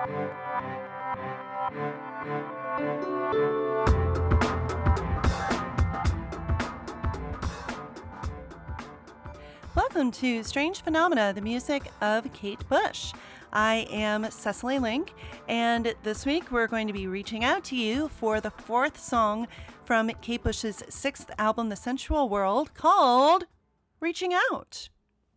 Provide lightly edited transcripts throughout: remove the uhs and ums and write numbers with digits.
Welcome to Strange Phenomena, the music of Kate Bush. I am Cecily Link, and this week we're going to be reaching out to you for the fourth song from Kate Bush's sixth album, The Sensual World, called Reaching Out.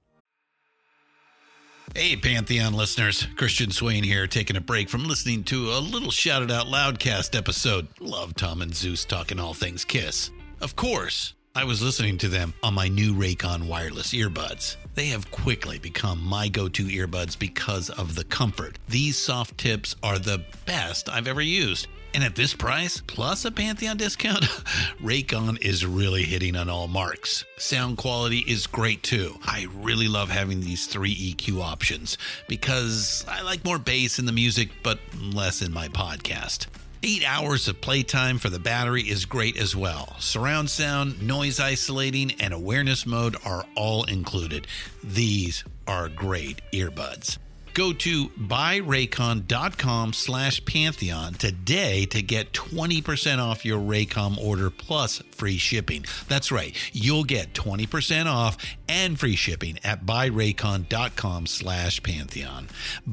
Hey, Pantheon listeners. Christian Swain here, taking a break from listening to a little Shouted Out Loudcast episode. Love Tom and Zeus talking all things Kiss. Of course, I was listening to them on my new Raycon wireless earbuds. They have quickly become my go-to earbuds because of the comfort. These soft tips are the best I've ever used. And at this price, plus a Pantheon discount, Raycon is really hitting on all marks. Sound quality is great too. I really love having these 3 EQ options because I like more bass in the music, but less in my podcast. 8 hours of playtime for the battery is great as well. Surround sound, noise isolating, and awareness mode are all included. These are great earbuds. Go to buyraycon.com/Pantheon today to get 20% off your Raycom order plus free shipping. That's right. You'll get 20% off and free shipping at buyraycon.com/Pantheon.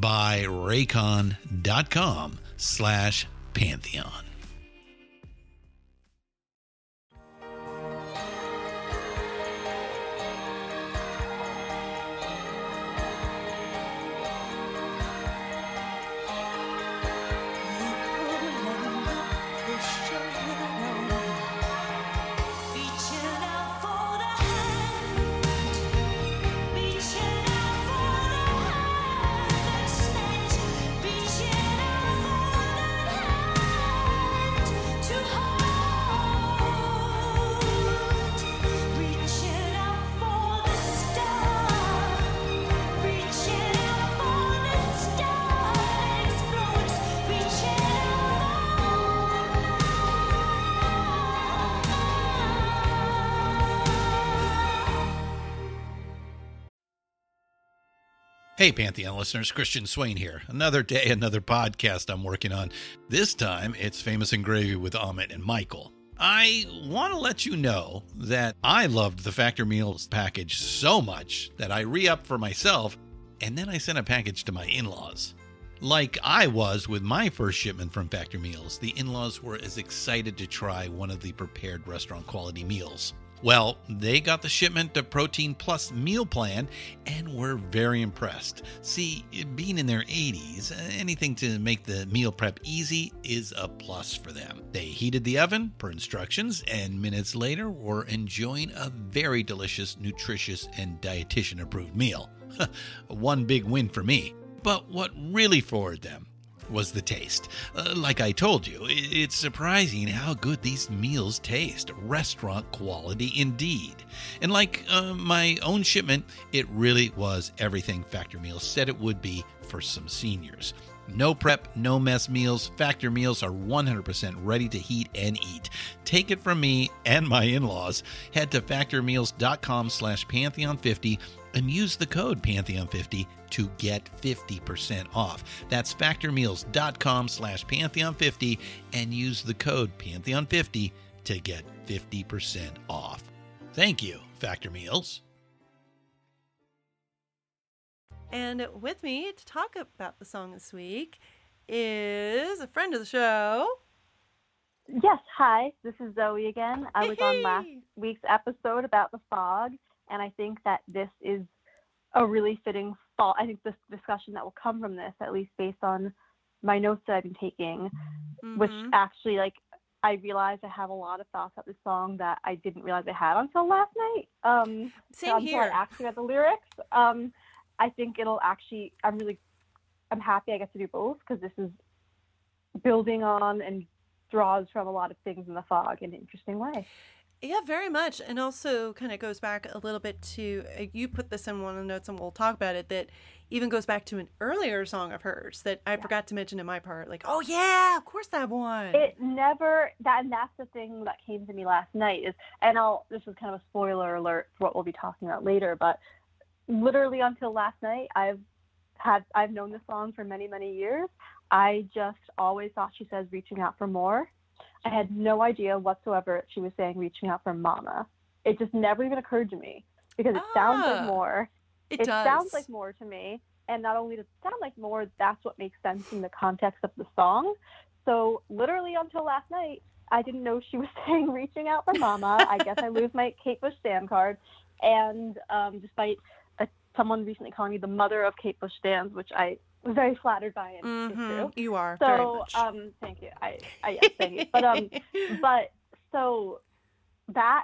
buyraycon.com/Pantheon. Hey, Pantheon listeners, Christian Swain here. Another day, another podcast I'm working on. This time, it's Famous and Gravy with Amit and Michael. I want to let you know that I loved the Factor Meals package so much that I re-upped for myself, and then I sent a package to my in-laws. Like I was with my first shipment from Factor Meals, the in-laws were as excited to try one of the prepared restaurant quality meals. Well, they got the shipment of Protein Plus meal plan and were very impressed. See, being in their 80s, anything to make the meal prep easy is a plus for them. They heated the oven per instructions and minutes later were enjoying a very delicious, nutritious, and dietitian-approved meal. One big win for me. But what really floored them was the taste. Like I told you, it's surprising how good these meals taste. Restaurant quality indeed. And like my own shipment, it really was everything Factor Meals said it would be for some seniors. No prep, no mess meals. Factor Meals are 100% ready to heat and eat. Take it from me and my in-laws. Head to factormeals.com/Pantheon50 and use the code Pantheon50 to get 50% off. That's factormeals.com/Pantheon50 and use the code Pantheon50 to get 50% off. Thank you, Factor Meals. And with me to talk about the song this week is a friend of the show. Yes, hi, this is Zoe again. I was on last week's episode about the fog, and I think that this is a really fitting fall. I think this discussion that will come from this, at least based on my notes that I've been taking, which actually, like, I realized I have a lot of thoughts about this song that I didn't realize I had until last night. Same here. Until I actually read the lyrics. I think it'll actually, I'm happy I get to do both because this is building on and draws from a lot of things in the fog in an interesting way. Yeah, very much. And also kind of goes back a little bit to, you put this in one of the notes and we'll talk about it, that even goes back to an earlier song of hers that I forgot to mention in my part. Like, oh yeah, of course that one. It never, and that's the thing that came to me last night is, and this is kind of a spoiler alert for what we'll be talking about later, but literally until last night, I've known this song for many, many years. I just always thought she says reaching out for more. I had no idea whatsoever she was saying reaching out for mama. It just never even occurred to me because it sounds like more. It It does. sounds like more to me. And not only does it sound like more, that's what makes sense in the context of the song. So literally until last night, I didn't know she was saying reaching out for mama. I guess I lose my Kate Bush stan card. And despite someone recently calling me the mother of Kate Bush stans, which I was very flattered by, and it's true. You are So, very much. Thank you. Yes, thank you. But so that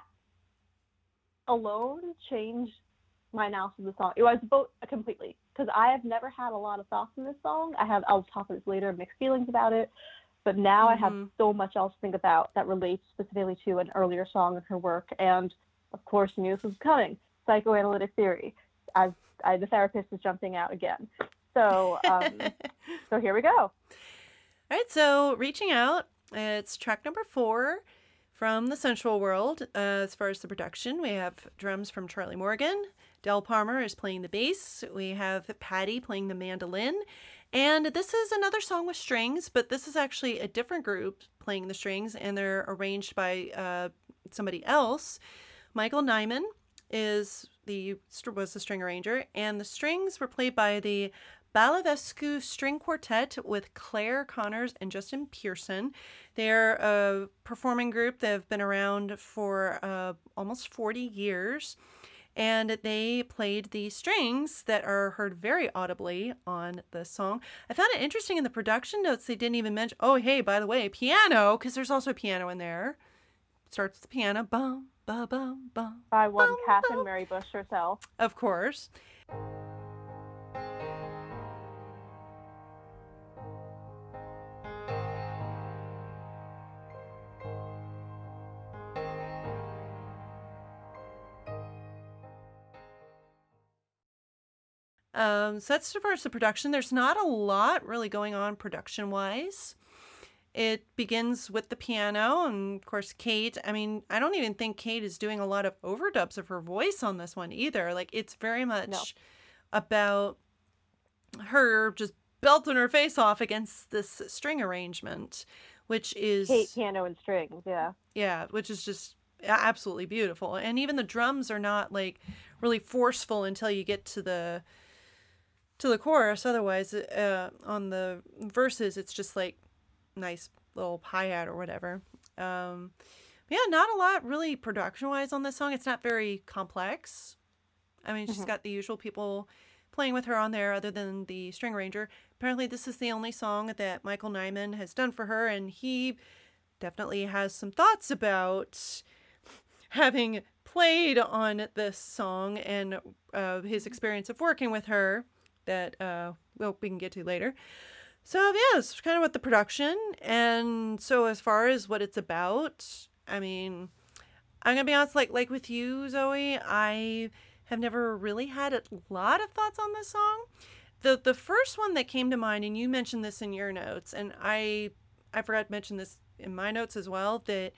alone changed my analysis of the song. It was both completely, because I have never had a lot of thoughts in this song. I'll talk about this later, mixed feelings about it. But now I have so much else to think about that relates specifically to an earlier song in her work. And of course, you knew this was coming. Psychoanalytic theory. The therapist is jumping out again. So, so here we go. All right, so Reaching Out, it's track number 4 from the Sensual World. As far as the production, we have drums from Charlie Morgan. Del Palmer is playing the bass. We have Patty playing the mandolin. And this is another song with strings, but this is actually a different group playing the strings, and they're arranged by somebody else. Michael Nyman was the string arranger, and the strings were played by the Balavescu String Quartet with Claire Connors and Justin Pearson. They're a performing group that have been around for almost 40 years. And they played the strings that are heard very audibly on the song. I found it interesting in the production notes they didn't even mention, oh, hey, by the way, piano, because there's also a piano in there. Starts with the piano, bum, ba, bum, bum. By one bum, Catherine bum. Mary Bush herself. Of course. So that's as far as the production. There's not a lot really going on production-wise. It begins with the piano, and of course, Kate. I mean, I don't even think Kate is doing a lot of overdubs of her voice on this one either. Like, it's very much about her just belting her face off against this string arrangement, which is... Kate, piano, and strings, yeah. Yeah, which is just absolutely beautiful. And even the drums are not, like, really forceful until you get to the chorus. Otherwise, on the verses, it's just like nice little hi-hat or whatever. Yeah, not a lot really production-wise on this song. It's not very complex. I mean, she's got the usual people playing with her on there other than the string arranger. Apparently, this is the only song that Michael Nyman has done for her, and he definitely has some thoughts about having played on this song and his experience of working with her that we can get to later. So yeah, it's kind of what the production. And so as far as what it's about, I mean, I'm gonna be honest, like with you, Zoe, I have never really had a lot of thoughts on this song. The first one that came to mind, and you mentioned this in your notes, and I forgot to mention this in my notes as well, that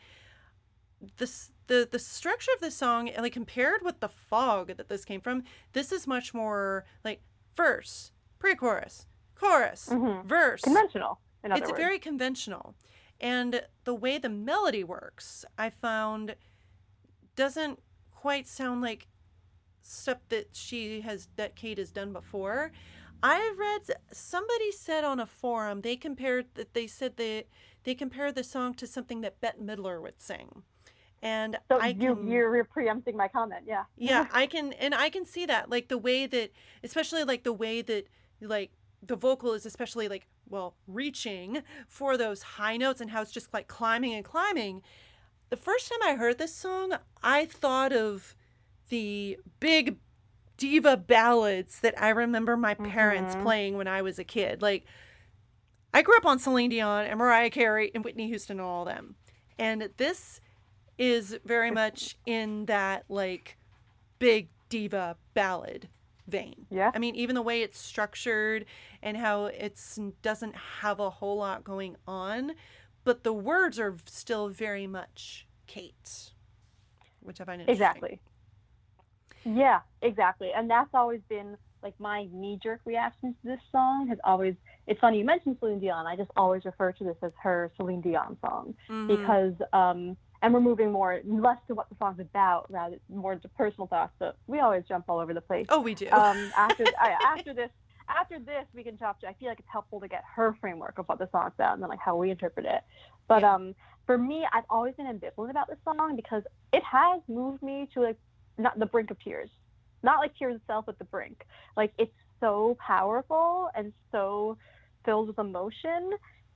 the structure of this song, like compared with the Fog that this came from, this is much more like verse, pre-chorus, chorus, verse. Conventional, in other words. It's very conventional. And the way the melody works, I found, doesn't quite sound like stuff that Kate has done before. I read, somebody said on a forum, they said they compared the song to something that Bette Midler would sing. And so you're preempting my comment, yeah. Yeah, I can see that, like the way that, especially like the way that, like the vocal is especially like, well, reaching for those high notes and how it's just like climbing and climbing. The first time I heard this song, I thought of the big diva ballads that I remember my parents playing when I was a kid. Like, I grew up on Celine Dion and Mariah Carey and Whitney Houston and all of them. And this is very much in that like big diva ballad vein. Yeah. I mean, even the way it's structured and how it doesn't have a whole lot going on, but the words are still very much Kate, which I find interesting. Exactly. Yeah, exactly. And that's always been like my knee-jerk reaction to this song has always it's funny you mentioned Celine Dion. I just always refer to this as her Celine Dion song because, and we're moving less to what the song's about, rather more into personal thoughts. But we always jump all over the place. Oh, we do. After this, we can jump to. I feel like it's helpful to get her framework of what the song's about and then like how we interpret it. But for me, I've always been ambivalent about this song because it has moved me to like not the brink of tears, not like tears itself, but the brink. Like it's so powerful and so filled with emotion,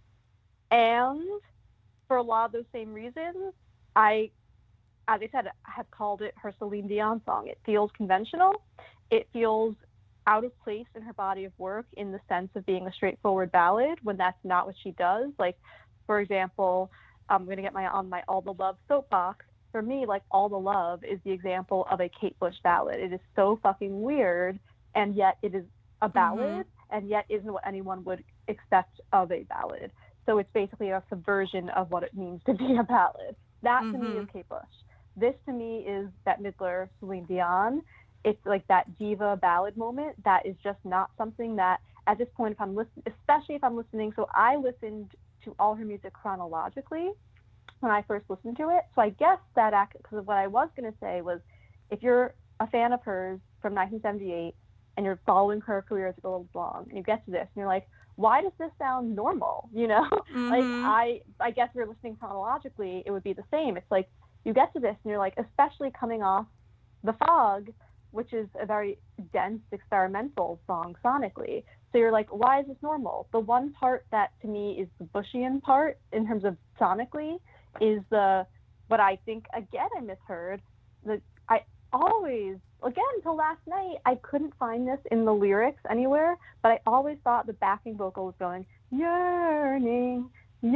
and for a lot of those same reasons, as I said, I have called it her Celine Dion song. It feels conventional. It feels out of place in her body of work in the sense of being a straightforward ballad when that's not what she does. Like, for example, I'm going to get on my All the Love soapbox. For me, like All the Love is the example of a Kate Bush ballad. It is so fucking weird, and yet it is a ballad, and yet isn't what anyone would expect of a ballad. So it's basically a subversion of what it means to be a ballad. That to me is Kate Bush. This to me is Bette Midler, Celine Dion. It's like that diva ballad moment that is just not something that at this point, especially if I'm listening, so I listened to all her music chronologically when I first listened to it. So I guess that, because what I was going to say was, if you're a fan of hers from 1978 and you're following her career as it goes along, and you get to this and you're like, why does this sound normal? You know, like I guess if you're listening chronologically, it would be the same. It's like you get to this and you're like, especially coming off The Fog, which is a very dense experimental song sonically. So you're like, why is this normal? The one part that to me is the Bushian part in terms of sonically is what I think, again, I misheard. I always, again, until last night, I couldn't find this in the lyrics anywhere, but I always thought the backing vocal was going, yearning,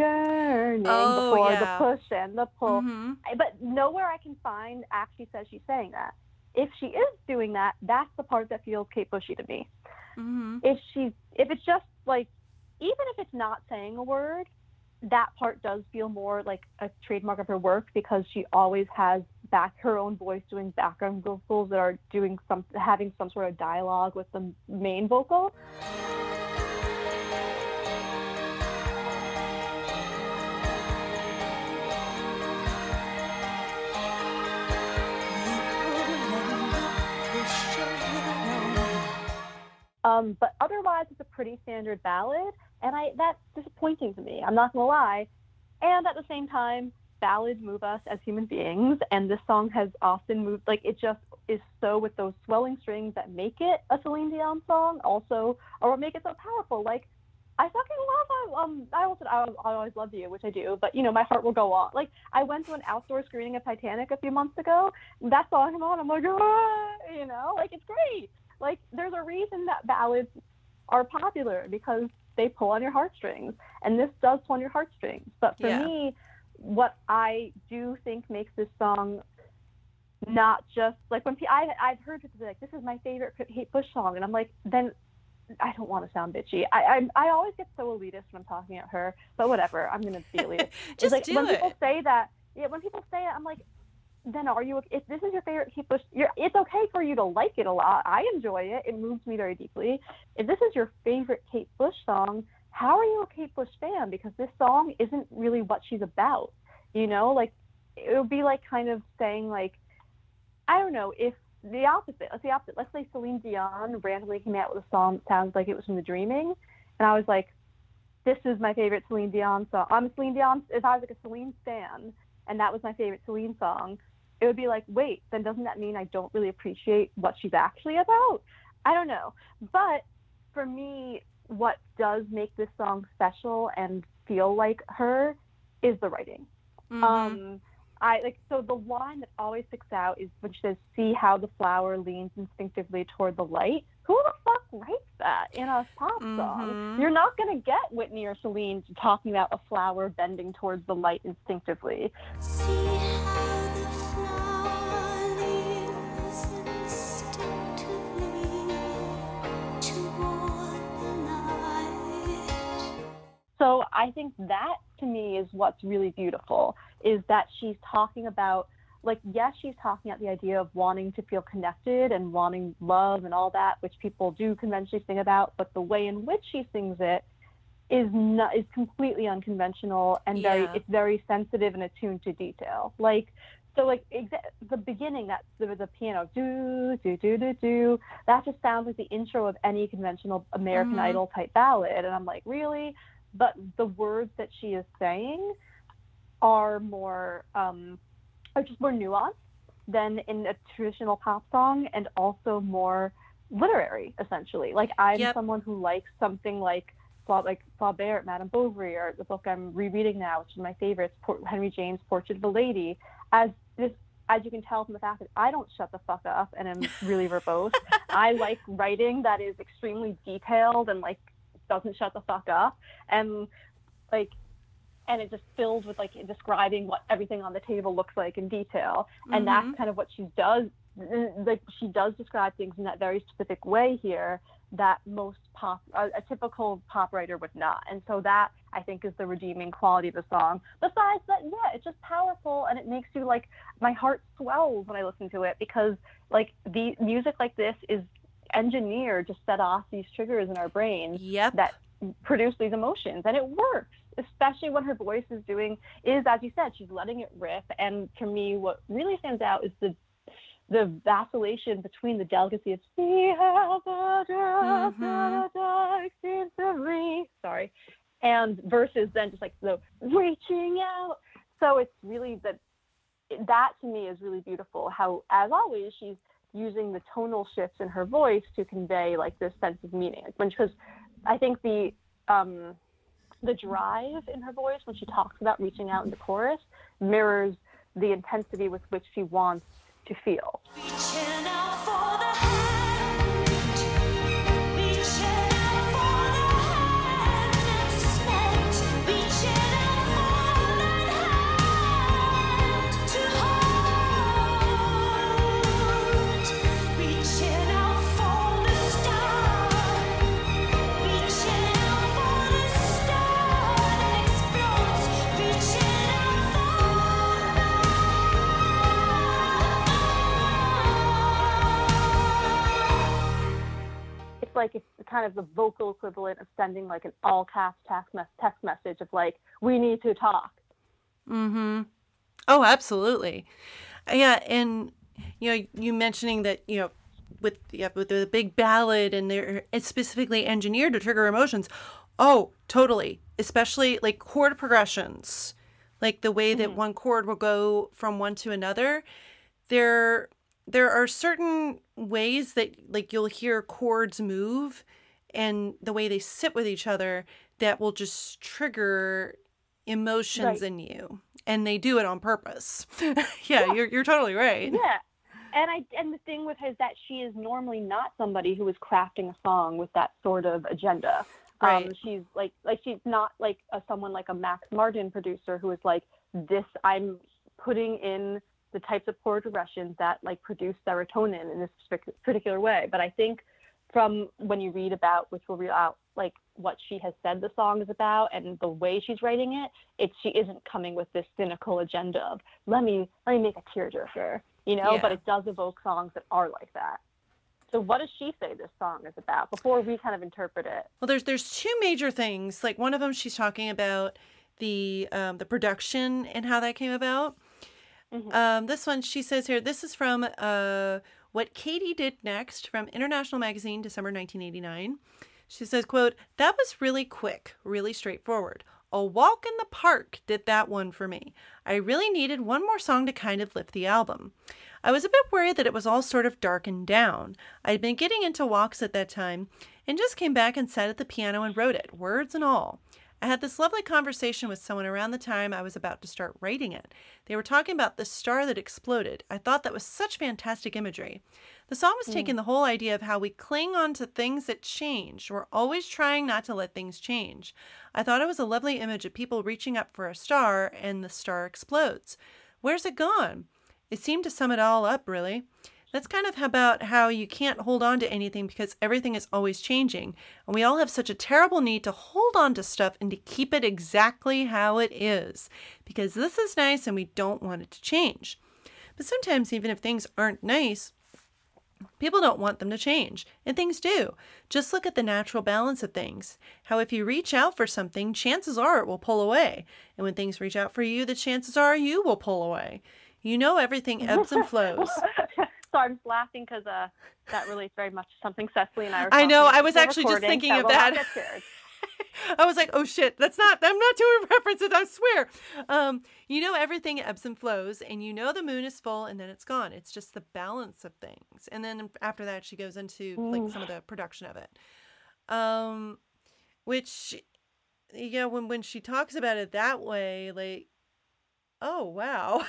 before the push and the pull. But nowhere I can find actually says she's saying that. If she is doing that, that's the part that feels Kate Bushy to me. If it's just like, even if it's not saying a word, that part does feel more like a trademark of her work, because she always has her own voice doing background vocals that are having some sort of dialogue with the main vocal. But otherwise, it's a pretty standard ballad, and that's disappointing to me. I'm not gonna lie. And at the same time, ballads move us as human beings, and this song has often moved. Like, it just is so with those swelling strings that make it a Celine Dion song, also, or make it so powerful. Like, I fucking love. I always love you, which I do, but you know, my heart will go on. Like, I went to an outdoor screening of Titanic a few months ago. That song came on. I'm like, you know, like, it's great. Like, there's a reason that ballads are popular, because they pull on your heartstrings, and this does pull on your heartstrings. But for me, what I do think makes this song not just like, when I've heard people say, like, this is my favorite Kate Bush song, and I'm like, then I don't want to sound bitchy. I always get so elitist when I'm talking at her, but whatever, I'm gonna be elitist. Just like, do when it. people say that, I'm like, then if this is your favorite Kate Bush, it's okay for you to like it a lot. I enjoy it. It moves me very deeply. If this is your favorite Kate Bush song, how are you a Kate Bush fan? Because this song isn't really what she's about. You know, like, it would be like kind of saying, like, I don't know, if the opposite. Let's say Celine Dion randomly came out with a song that sounds like it was from The Dreaming, and I was like, this is my favorite Celine Dion song. I'm a Celine Dion. If I was like a Celine stan, and that was my favorite Celine song, it would be like, wait, then doesn't that mean I don't really appreciate what she's actually about? I don't know. But for me, what does make this song special and feel like her is the writing. So the line that always sticks out is when she says, see how the flower leans instinctively toward the light. Who the fuck writes that in a pop song? You're not going to get Whitney or Celine talking about a flower bending towards the light instinctively. See how the flower leans instinctively toward the light. So I think that, to me, is what's really beautiful, is that she's talking about, like, yes, she's talking about the idea of wanting to feel connected and wanting love and all that, which people do conventionally sing about, but the way in which she sings it is completely unconventional and Yeah. it's very sensitive and attuned to detail. Like, so like the beginning, that's the piano do do do do do, that just sounds like the intro of any conventional American Mhm. Idol type ballad, and I'm like, really? But the words that she is saying are more are just more nuanced than in a traditional pop song, and also more literary, essentially. Like, I'm Yep. someone who likes something like Flaubert, Madame Bovary, or the book I'm rereading now, which is my favorite, Henry James' Portrait of a Lady. As this, as you can tell from the fact that I don't shut the fuck up and am really verbose, I like writing that is extremely detailed and like doesn't shut the fuck up, and like, and it just filled with like describing what everything on the table looks like in detail. And that's Mhm. kind of what she does. Like, she does describe things in that very specific way here that most a typical pop writer would not. And so that, I think, is the redeeming quality of the song. Besides that, yeah, it's just powerful, and it makes you like, my heart swells when I listen to it, because like the music like this is engineered to set off these triggers in our brains Yep. that produce these emotions, and it works, especially when her voice is, as you said, she's letting it rip. And for me, what really stands out is the vacillation between the delicacy of "See how the depths of the dark seems to reach," sorry, and versus then just like the reaching out. So it's really that to me is really beautiful. How, as always, she's using the tonal shifts in her voice to convey like this sense of meaning. Because I think the drive in her voice when she talks about reaching out in the chorus mirrors the intensity with which she wants to feel. Reaching out for the hand, reaching out for the hand that's meant, reaching out for that hand to hold, reaching out for the star, reaching out for the star that explodes, reaching out for It's like it's kind of the vocal equivalent of sending like an all caps text message of like, we need to talk. Mm-hmm. Oh, absolutely. Yeah, and you mentioning that, with the big ballad, and it's specifically engineered to trigger emotions. Oh, totally. Especially like chord progressions, like the way that one chord will go from one to another. There are certain ways that like you'll hear chords move, and the way they sit with each other, that will just trigger emotions Right. in you, and they do it on purpose. Yeah, you're totally right. Yeah. And the thing with her is that she is normally not somebody who is crafting a song with that sort of agenda. Right. She's like she's not like someone like a Max Martin producer who is like, this, I'm putting in the types of chord progressions that like produce serotonin in this particular way. But I think from when you read about, which we'll read out, like what she has said the song is about and the way she's writing it, she isn't coming with this cynical agenda of let me make a tearjerker, Yeah. But it does evoke songs that are like that. So what does she say this song is about before we kind of interpret it? Well, there's two major things. Like, one of them, she's talking about the production and how that came about. This one, she says here, this is from What Katie Did Next from International Magazine, December 1989. She says, quote, "That was really quick, really straightforward. A walk in the park did that one for me. I really needed one more song to kind of lift the album. I was a bit worried that it was all sort of darkened down. I'd been getting into walks at that time and just came back and sat at the piano and wrote it, words and all. I had this lovely conversation with someone around the time I was about to start writing it. They were talking about the star that exploded. I thought that was such fantastic imagery. The song was taking the whole idea of how we cling on to things that change. We're always trying not to let things change. I thought it was a lovely image of people reaching up for a star and the star explodes. Where's it gone? It seemed to sum it all up, really. That's kind of about how you can't hold on to anything because everything is always changing. And we all have such a terrible need to hold on to stuff and to keep it exactly how it is. Because this is nice and we don't want it to change. But sometimes even if things aren't nice, People don't want them to change, and things do. Just look at the natural balance of things. How if you reach out for something, chances are it will pull away. And when things reach out for you, the chances are you will pull away. You know everything ebbs and flows. So I'm just laughing because that relates very much to something Cecily and I were I talking know, about I was before actually just recording thinking of will not that. get shared. I was like, oh shit, I'm not doing references, I swear. You know everything ebbs and flows, and you know the moon is full and then it's gone. It's just the balance of things. And then after that, she goes into like some of the production of it. Which, yeah, when she talks about it that way, like, oh, wow.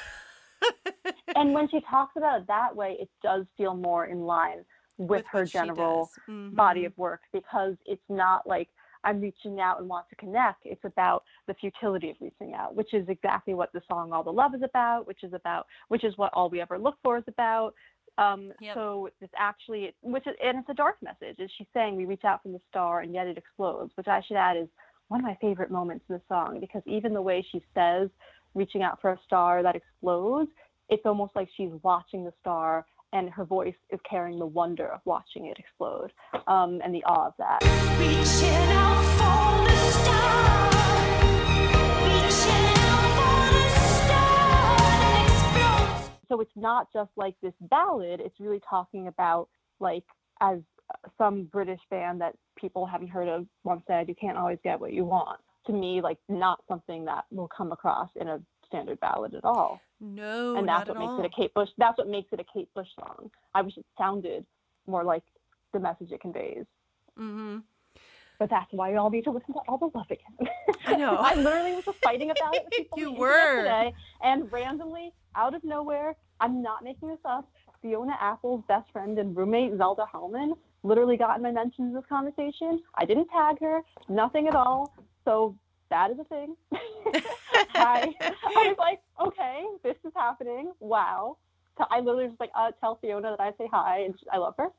And when she talks about it that way, it does feel more in line with her what she general does. Mhm. body of work, because it's not like I'm reaching out and want to connect. It's about the futility of reaching out, which is exactly what the song All the Love is about, which is what All We Ever Look For is about. Yep. So it's actually, and it's a dark message. Is she's saying we reach out from the star and yet it explodes, which I should add is one of my favorite moments in the song, because even the way she says reaching out for a star that explodes, it's almost like she's watching the star and her voice is carrying the wonder of watching it explode, and the awe of that. Reaching out for the star, reaching out for the star that explodes. So it's not just like this ballad, it's really talking about, like, as some British band that people haven't heard of once said, you can't always get what you want. To me, like, not something that will come across in a standard ballad at all. No, And that's not what at makes all. it a Kate Bush. That's what makes it a Kate Bush song. I wish it sounded more like the message it conveys. Mm-hmm. But that's why you all need to listen to All the Love again. I know. I literally was just fighting about it with people You on the were. internet today, and randomly, out of nowhere, I'm not making this up, Fiona Apple's best friend and roommate, Zelda Hellman, literally got in my mentions in this conversation. I didn't tag her, nothing at all. So that is a thing. I was like, okay, this is happening. Wow. So I literally was like, tell Fiona that I say hi and I love her.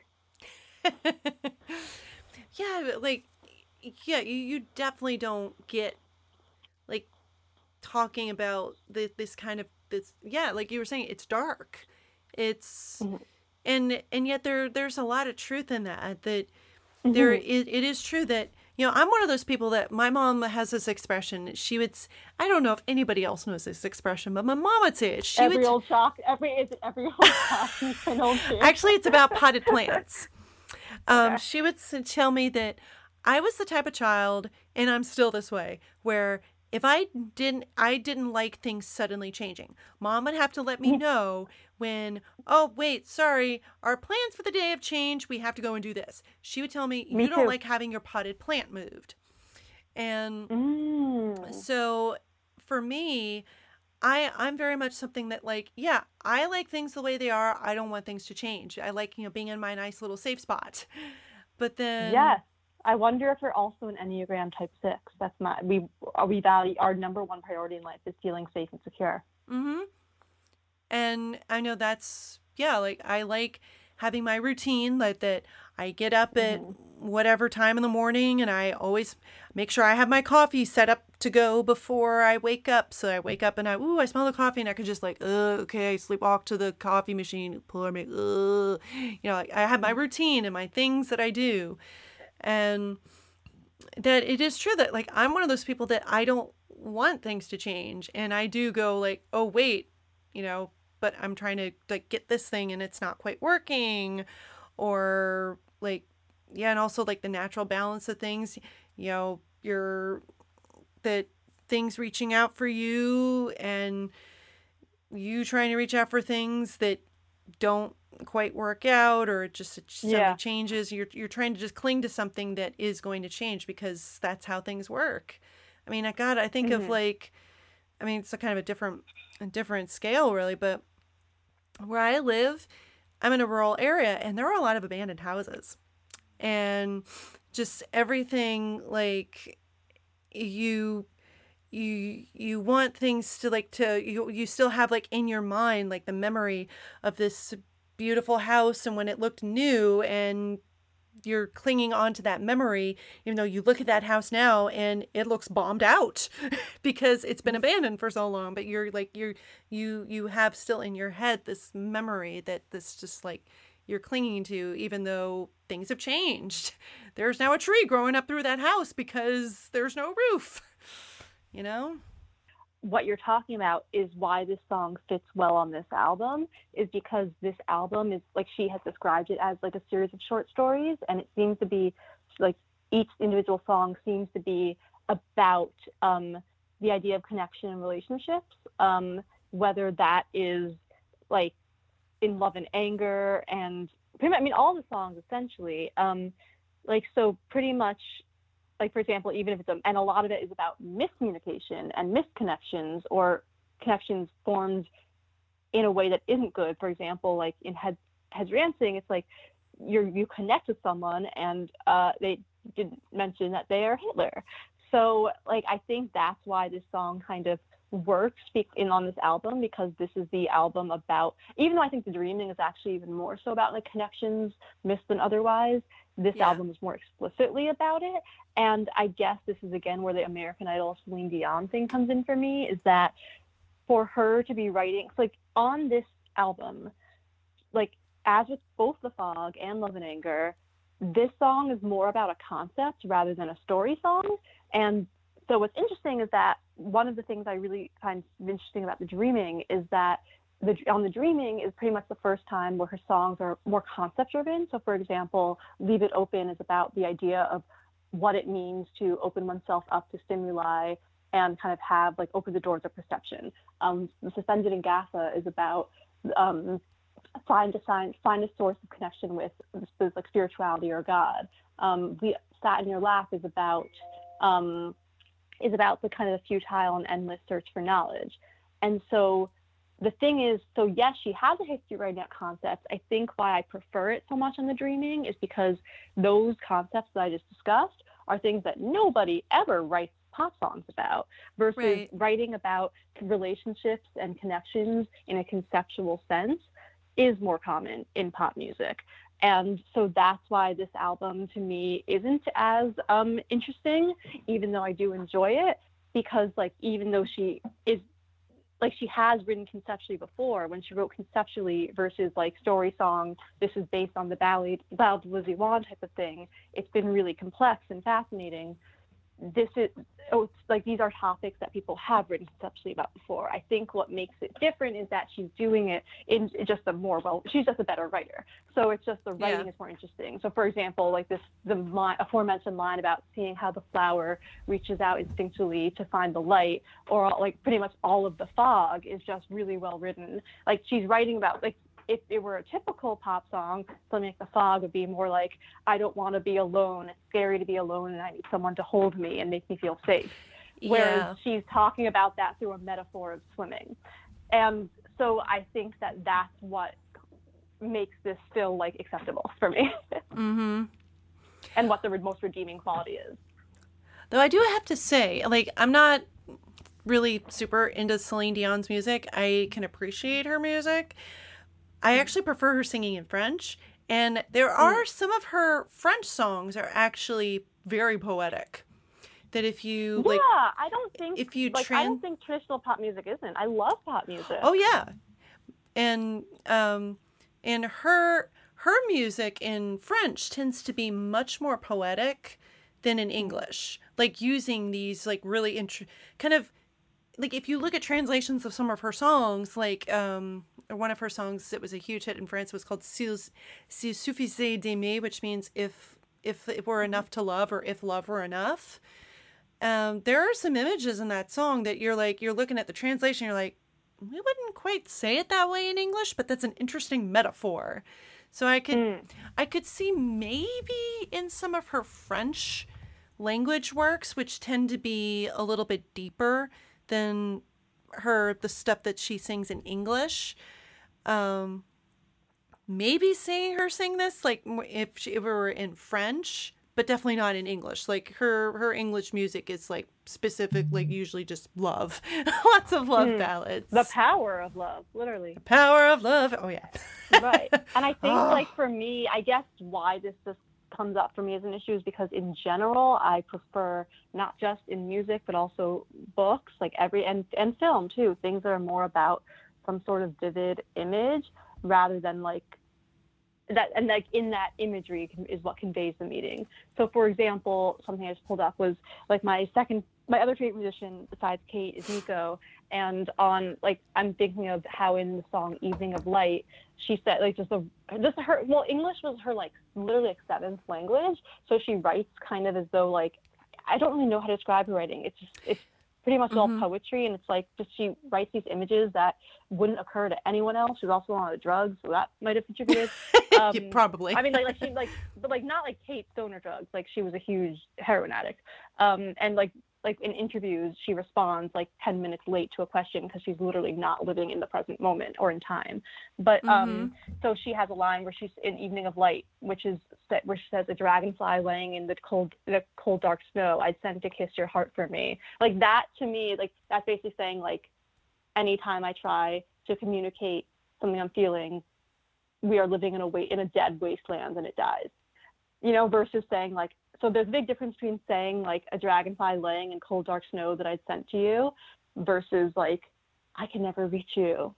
Yeah, like, yeah, you definitely don't get, like, talking about this kind of, this, yeah, like you were saying, it's dark. It's, and yet there's a lot of truth in that, it is true that, you know, I'm one of those people that my mom has this expression. She would, I don't know if anybody else knows this expression, but my mom would say it. Every old shock, every old shock, an old shit. Actually, it's about potted plants. She would tell me that I was the type of child, and I'm still this way, where if I didn't like things suddenly changing. Mom would have to let me know when, oh, wait, sorry, our plans for the day have changed. We have to go and do this. She would tell me, you don't too. like having your potted plant moved. And so for me, I'm very much something that, like, yeah, I like things the way they are. I don't want things to change. I like, you know, being in my nice little safe spot. But then, yes, I wonder if you're also an Enneagram Type 6. That's not, we value, our number one priority in life is feeling safe and secure. Mm-hmm. And I know that's, yeah, like, I like having my routine, like that I get up at whatever time in the morning, and I always make sure I have my coffee set up to go before I wake up. So I wake up and I smell the coffee, and I could just, like, okay, sleepwalk to the coffee machine, pour me, you know, like, I have my routine and my things that I do. And that it is true that, like, I'm one of those people that I don't want things to change. And I do go, like, oh, wait, you know, but I'm trying to, like, get this thing and it's not quite working. Or, like, yeah, and also, like, the natural balance of things, you know, that things reaching out for you and you trying to reach out for things that don't quite work out, or it suddenly changes. You're trying to just cling to something that is going to change because that's how things work. I mean, I think of, like, I mean, it's a kind of a different scale, really, but where I live, I'm in a rural area, and there are a lot of abandoned houses, and just everything, like, you want things to, like, you still have, like, in your mind, like, the memory of this beautiful house and when it looked new, and you're clinging on to that memory, even though you look at that house now and it looks bombed out because it's been abandoned for so long. But you're like, you have still in your head this memory that this just, like, you're clinging to, even though things have changed. There's now a tree growing up through that house because there's no roof, you know? What you're talking about is why this song fits well on this album, is because this album is, like, she has described it as like a series of short stories, and it seems to be like each individual song seems to be about the idea of connection and relationships, whether that is like in Love and Anger, and pretty much, I mean, all the songs essentially, like, so pretty much, like, for example, even if it's and a lot of it is about miscommunication and misconnections, or connections formed in a way that isn't good. For example, like in Heads Dancing, it's like you connect with someone and they didn't mention that they are Hitler. So, like, I think that's why this song kind of works on this album, because this is the album about, even though I think The Dreaming is actually even more so about like connections missed than otherwise, this album is more explicitly about it. And I guess this is again where the American Idol Celine Dion thing comes in for me, is that for her to be writing, like, on this album, like, as with both The Fog and Love and Anger, this song is more about a concept rather than a story song. And so what's interesting is that one of the things I really find interesting about The Dreaming is that on The Dreaming is pretty much the first time where her songs are more concept driven. So for example, Leave It Open is about the idea of what it means to open oneself up to stimuli and kind of have, like, open the doors of perception. Suspended in Gaza is about find a source of connection with like spirituality or God. We Sat in Your Lap is about the kind of futile and endless search for knowledge. And so the thing is, so yes, she has a history writing out concepts. I think why I prefer it so much on The Dreaming is because those concepts that I just discussed are things that nobody ever writes pop songs about, versus writing about relationships and connections in a conceptual sense is more common in pop music. And so that's why this album to me isn't as interesting, even though I do enjoy it, because, like, even though she is, like, she has written conceptually before, when she wrote conceptually versus like story song, this is based on the ballad of Lizzie Wan type of thing, it's been really complex and fascinating. It's like these are topics that people have written conceptually about before. I think what makes it different is that she's doing it in just she's just a better writer. So it's just the writing is more interesting. So for example, like the aforementioned line about seeing how the flower reaches out instinctually to find the light, or like pretty much all of The Fog is just really well written. Like, she's writing about, like, if it were a typical pop song, something like The Fog would be more like, I don't want to be alone. It's scary to be alone, and I need someone to hold me and make me feel safe. Whereas she's talking about that through a metaphor of swimming. And so I think that that's what makes this still, like, acceptable for me. Mm-hmm. And what the most redeeming quality is. Though I do have to say, like, I'm not really super into Celine Dion's music. I can appreciate her music. I actually prefer her singing in French, and there are some of her French songs are actually very poetic. That if you I don't think if you I don't think traditional pop music isn't. I love pop music. Oh yeah, and her music in French tends to be much more poetic than in English. Like, using these, like, really kind of, like, if you look at translations of some of her songs, like one of her songs that was a huge hit in France was called S'il suffisait d'aimer, which means if it were enough to love, or if love were enough. There are some images in that song that you're looking at the translation, you're like, we wouldn't quite say it that way in English, but that's an interesting metaphor. So I could see maybe in some of her French language works, which tend to be a little bit deeper than the stuff that she sings in English. Maybe seeing her sing this, like, if it were in French, but definitely not in English. Like, her English music is, like, specific, like, usually just love. Lots of love ballads. The power of love, literally. The power of love. Oh, yeah. Right. And I think, like, for me, I guess why this just comes up for me as an issue is because in general, I prefer, not just in music, but also books, like and film too, things that are more about some sort of vivid image rather than, like, that, and like in that imagery is what conveys the meaning. So for example, something I just pulled up was like my other favorite musician besides Kate is Nico. And on like, I'm thinking of how in the song Evening of Light, she said like English was her like literally like seventh language. So she writes kind of as though like, I don't really know how to describe her writing. It's pretty much all poetry, and it's like just she writes these images that wouldn't occur to anyone else who's also on drugs, so that might have contributed. Yeah, probably. I mean, like she but like not like Kate stoner drugs. Like she was a huge heroin addict, and like in interviews she responds like 10 minutes late to a question because she's literally not living in the present moment or in time. But so she has a line where she's in Evening of Light, where she says, "A dragonfly laying in the cold dark snow, I'd send to kiss your heart for me." Like that to me, like that's basically saying like anytime I try to communicate something I'm feeling, we are living in a dead wasteland and it dies, versus saying like, so there's a big difference between saying like a dragonfly laying in cold dark snow that I'd sent to you versus like, I can never reach you.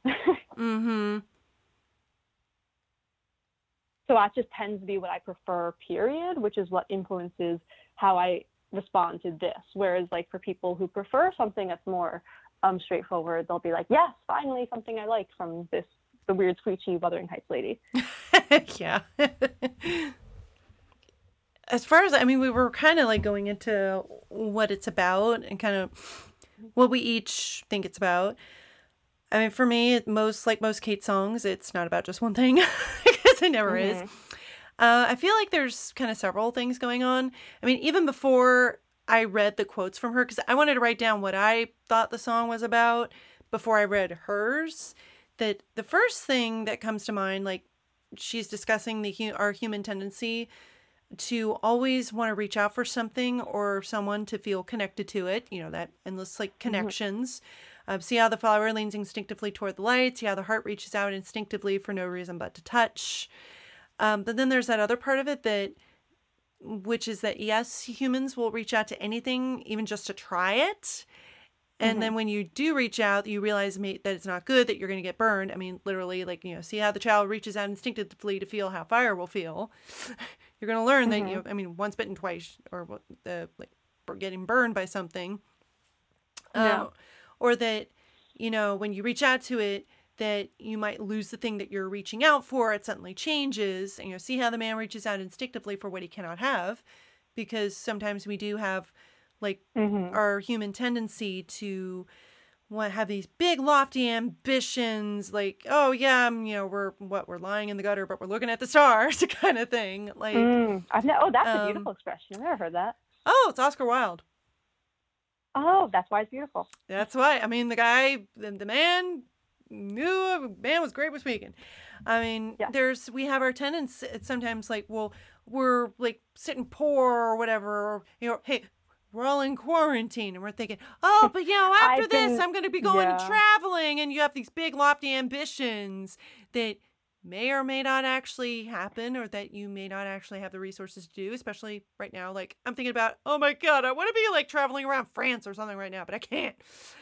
So that just tends to be what I prefer, period, which is what influences how I respond to this. Whereas like for people who prefer something that's more straightforward, they'll be like, yes, finally something I like from the weird screechy Wuthering Heights lady. Yeah. As far as, I mean, we were kind of like going into what it's about and kind of what we each think it's about. I mean, for me, most Kate songs, it's not about just one thing because it never is. I feel like there's kind of several things going on. I mean, even before I read the quotes from her, because I wanted to write down what I thought the song was about before I read hers, that the first thing that comes to mind, like she's discussing our human tendency to always want to reach out for something or someone to feel connected to it, that endless like connections. See how the flower leans instinctively toward the light, see how the heart reaches out instinctively for no reason but to touch. But then there's that other part of it which is that yes, humans will reach out to anything, even just to try it. And then when you do reach out, you realize that it's not good, that you're going to get burned. I mean, literally, like, see how the child reaches out instinctively to feel how fire will feel. You're going to learn that, once bitten, twice, or getting burned by something. Or that, when you reach out to it, that you might lose the thing that you're reaching out for. It suddenly changes. And see how the man reaches out instinctively for what he cannot have. Because sometimes we do have our human tendency to have these big lofty ambitions, like, oh yeah, we're lying in the gutter, but we're looking at the stars kind of thing. Like, that's a beautiful expression. I've never heard that. Oh, it's Oscar Wilde. Oh, that's why it's beautiful. That's why. I mean, the man knew a man was great with speaking. I mean, we have our tendency sometimes like, well, we're like sitting poor or whatever, or, hey, we're all in quarantine and we're thinking, oh, but after this, I'm going to be going and traveling. And you have these big lofty ambitions that may or may not actually happen, or that you may not actually have the resources to do, especially right now. Like I'm thinking about, oh my God, I want to be like traveling around France or something right now, but I can't.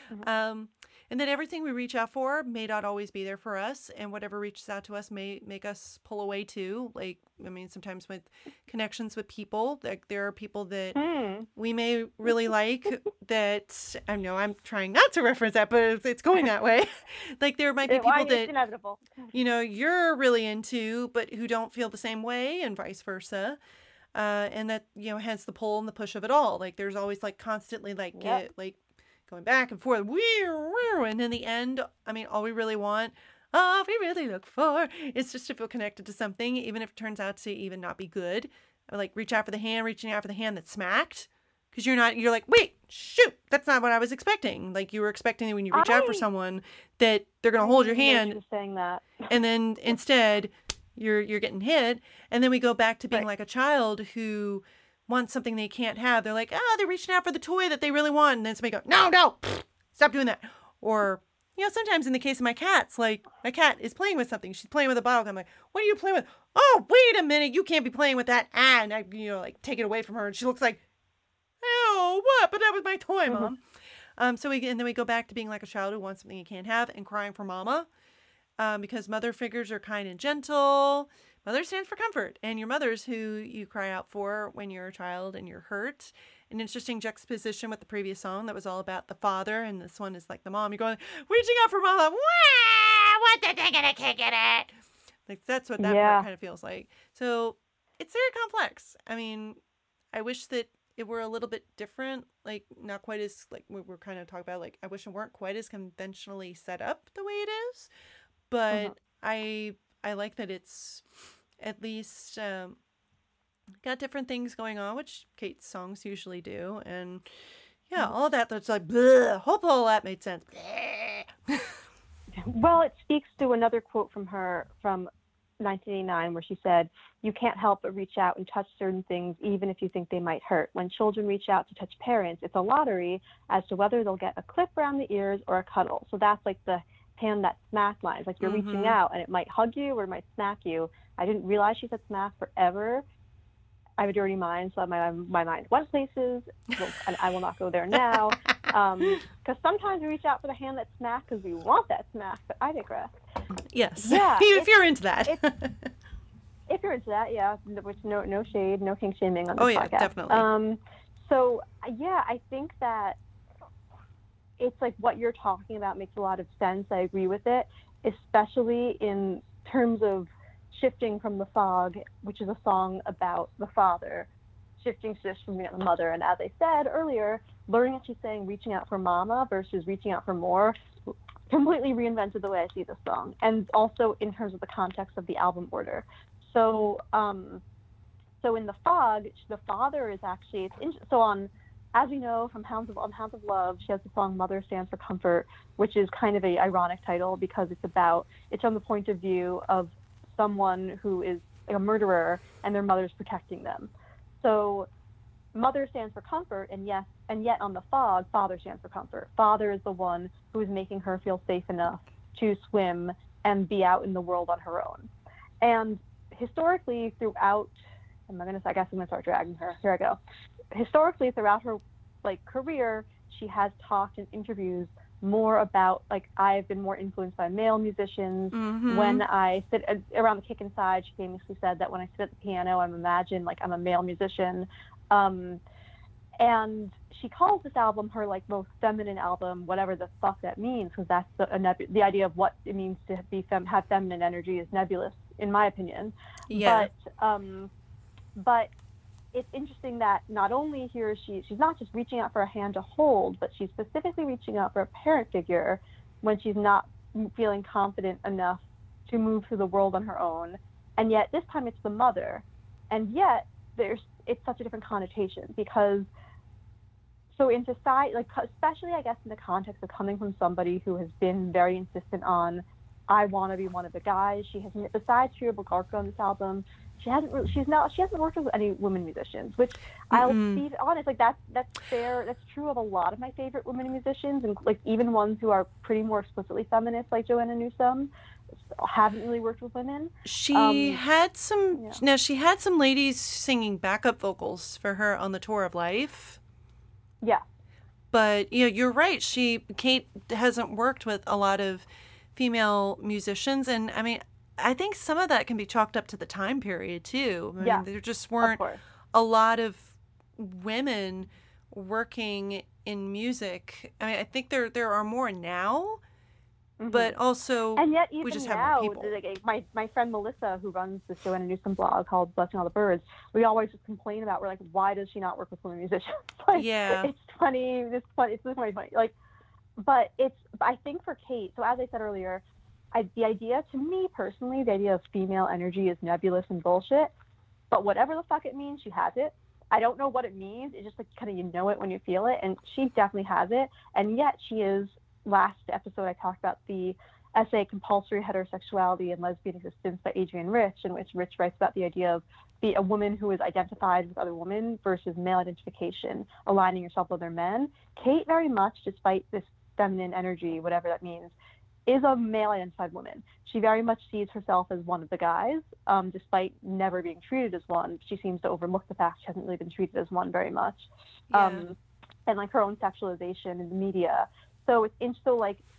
And then everything we reach out for may not always be there for us. And whatever reaches out to us may make us pull away too. Like, sometimes with connections with people, like there are people that we may really like that. I know I'm trying not to reference that, but it's going that way. Like there might be people that, inevitable. You're really into, but who don't feel the same way, and vice versa. And that, hence the pull and the push of it all. Like there's always like constantly going back and forth, and in the end, all we really want, all we really look for is just to feel connected to something, even if it turns out to even not be good. Like reaching out for the hand that smacked, because you're like, wait, shoot, that's not what I was expecting. Like you were expecting when you reach out for someone that they're going to hold your hand, just saying that, and then instead you're getting hit. And then we go back to being like a child who wants something they can't have. They're like, they're reaching out for the toy that they really want. And then somebody goes, no, stop doing that. Or, sometimes in the case of my cats, like my cat is playing with something. She's playing with a bottle. I'm like, what are you playing with? Oh, wait a minute. You can't be playing with that. And I, take it away from her. And she looks like, oh, what? But that was my toy, Mom. So then we go back to being like a child who wants something he can't have and crying for mama. because mother figures are kind and gentle. Mother stands for comfort, and your mother's who you cry out for when you're a child and you're hurt. An interesting juxtaposition with the previous song that was all about the father, and this one is like the mom. You're going, reaching out for mama. Wah! What the thing gonna kick in it? Like that's what that part kind of feels like. So it's very complex. I mean, I wish that it were a little bit different, like not quite as like we were kind of talking about. Like I wish it weren't quite as conventionally set up the way it is, but I like that it's at least got different things going on, which Kate's songs usually do, and all that. That's like, bleh, hope all that made sense. Well, it speaks to another quote from her from 1989 where she said, "You can't help but reach out and touch certain things even if you think they might hurt. When children reach out to touch parents, it's a lottery as to whether they'll get a clip around the ears or a cuddle." So that's like the hand that smack line. It's like you're reaching out and it might hug you or it might smack you. I didn't realize she said smack forever. I have a dirty mind, so my mind went places, and I will not go there now. Because sometimes we reach out for the hand that smacks because we want that smack, but I digress. Yes. Yeah, if you're into that. If you're into that, yeah. Which no shade, no kink shaming on this podcast. Definitely. So yeah, I think that it's like what you're talking about makes a lot of sense. I agree with it, especially in terms of shifting from The Fog, which is a song about the father, shifting to this from the mother. And as I said earlier, learning that she's saying reaching out for mama versus reaching out for more completely reinvented the way I see this song. And also in terms of the context of the album order. So so in The Fog, the father is actually, as we know from Hounds of Love, she has the song Mother Stands for Comfort, which is kind of a ironic title because it's from the point of view of someone who is a murderer and their mother's protecting them. So mother stands for comfort, and yet on The Fog, father stands for comfort. Father is the one who is making her feel safe enough to swim and be out in the world on her own. And historically throughout, I guess I'm gonna start dragging her. Here I go. Historically throughout her career, she has talked in interviews more about I've been more influenced by male musicians. When I sit around the kick inside, she famously said that when I sit at the piano, I'm a male musician. And she calls this album her most feminine album, whatever the fuck that means, because that's the idea of what it means to have feminine energy is nebulous, in my opinion. Yeah. But it's interesting that not only here she's not just reaching out for a hand to hold, but she's specifically reaching out for a parent figure when she's not feeling confident enough to move through the world on her own. And yet this time it's the mother. And yet it's such a different connotation because so in society, especially I guess in the context of coming from somebody who has been very insistent on, I want to be one of the guys. She has, besides Shira Bulgarka on this album, she hasn't worked with any women musicians, which I'll be honest, that's fair. That's true of a lot of my favorite women musicians, and even ones who are pretty more explicitly feminist, like Joanna Newsom, haven't really worked with women. She had some. Now she had some ladies singing backup vocals for her on the Tour of Life. Yeah, but you're right. Kate hasn't worked with a lot of female musicians, and I mean, I think some of that can be chalked up to the time period too. I mean, there just weren't a lot of women working in music. I mean, I think there are more now, but also, and yet even we just now, have more people. My friend Melissa, who runs this Joanna Newsom blog called Blessing All the Birds, we always just complain about, we're like, why does she not work with women musicians? It's funny. It's funny. But I think for Kate, so as I said earlier, the idea, to me personally, the idea of female energy is nebulous and bullshit. But whatever the fuck it means, she has it. I don't know what it means. It's just kind of, it when you feel it. And she definitely has it. And yet she is, last episode I talked about the essay Compulsory Heterosexuality and Lesbian Existence by Adrienne Rich, in which Rich writes about the idea of a woman who is identified with other women versus male identification, aligning yourself with other men. Kate very much, despite this feminine energy, whatever that means, is a male-identified woman. She very much sees herself as one of the guys, despite never being treated as one. She seems to overlook the fact she hasn't really been treated as one very much. And her own sexualization in the media. So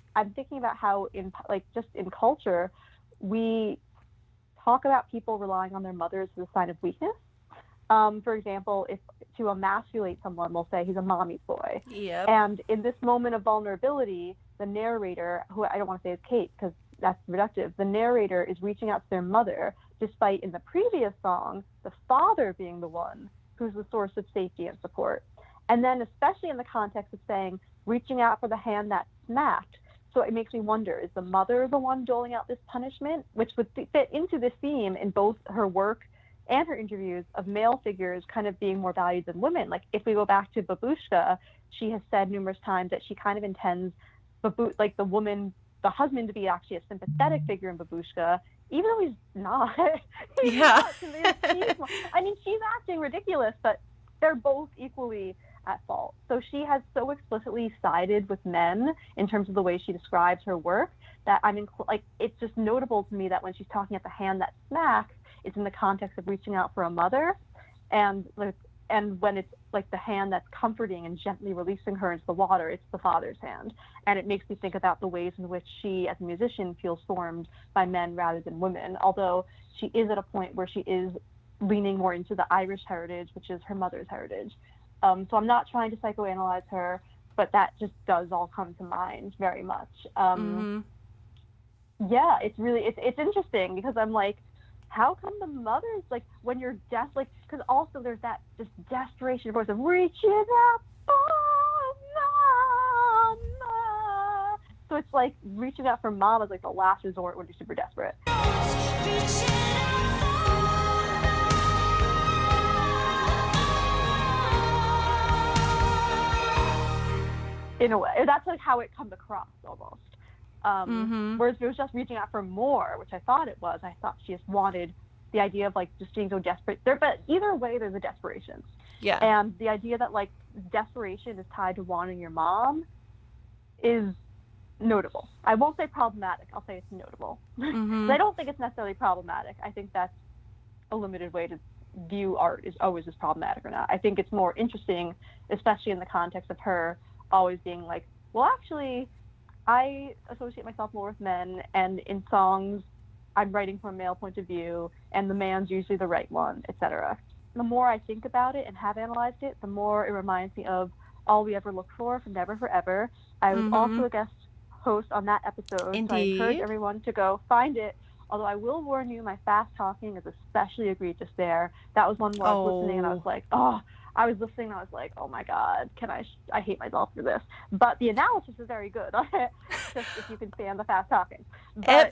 I'm thinking about how just in culture, we talk about people relying on their mothers as a sign of weakness. For example, if to emasculate someone, we'll say he's a mommy's boy. Yep. And in this moment of vulnerability, the narrator, who I don't want to say is Kate because that's reductive, the narrator is reaching out to their mother, despite in the previous song, the father being the one who's the source of safety and support. And then especially in the context of saying, reaching out for the hand that smacked. So it makes me wonder, is the mother the one doling out this punishment? Which would fit into this theme in both her work and her interviews of male figures kind of being more valued than women. Like if we go back to Babushka, she has said numerous times that she kind of intends the husband to be actually a sympathetic figure in Babushka, even though he's not. Yeah. I mean, she's acting ridiculous, but they're both equally at fault. So she has so explicitly sided with men in terms of the way she describes her work that it's just notable to me that when she's talking at the hand that smacks, it's in the context of reaching out for a mother, and when it's like the hand that's comforting and gently releasing her into the water, it's the father's hand. And it makes me think about the ways in which she, as a musician, feels formed by men rather than women, although she is at a point where she is leaning more into the Irish heritage, which is her mother's heritage. So I'm not trying to psychoanalyze her, but that just does all come to mind very much. Yeah, it's interesting because I'm like, how come the mothers, like, when you're because also there's that just desperation voice of reaching out for mama. So it's like reaching out for mama is like the last resort when you're super desperate. In a way, that's like how it comes across almost. Whereas if it was just reaching out for more, which I thought it was, I thought she just wanted the idea of like just being so desperate. But either way, there's a desperation. Yeah. And the idea that like desperation is tied to wanting your mom is notable. I won't say problematic. I'll say it's notable. I don't think it's necessarily problematic. I think that's a limited way to view art, is always as problematic or not. I think it's more interesting, especially in the context of her always being like, well, actually, I associate myself more with men, and in songs, I'm writing from a male point of view, and the man's usually the right one, etc. The more I think about it and have analyzed it, the more it reminds me of All We Ever Look For from Never Forever. I was also a guest host on that episode, Indeed. so I encourage everyone to go find it. Although I will warn you, my fast talking is especially egregious there. That was one where I was listening and I was like, oh my God, I hate myself for this. But the analysis is very good on it, just if you can stand the fast talking. But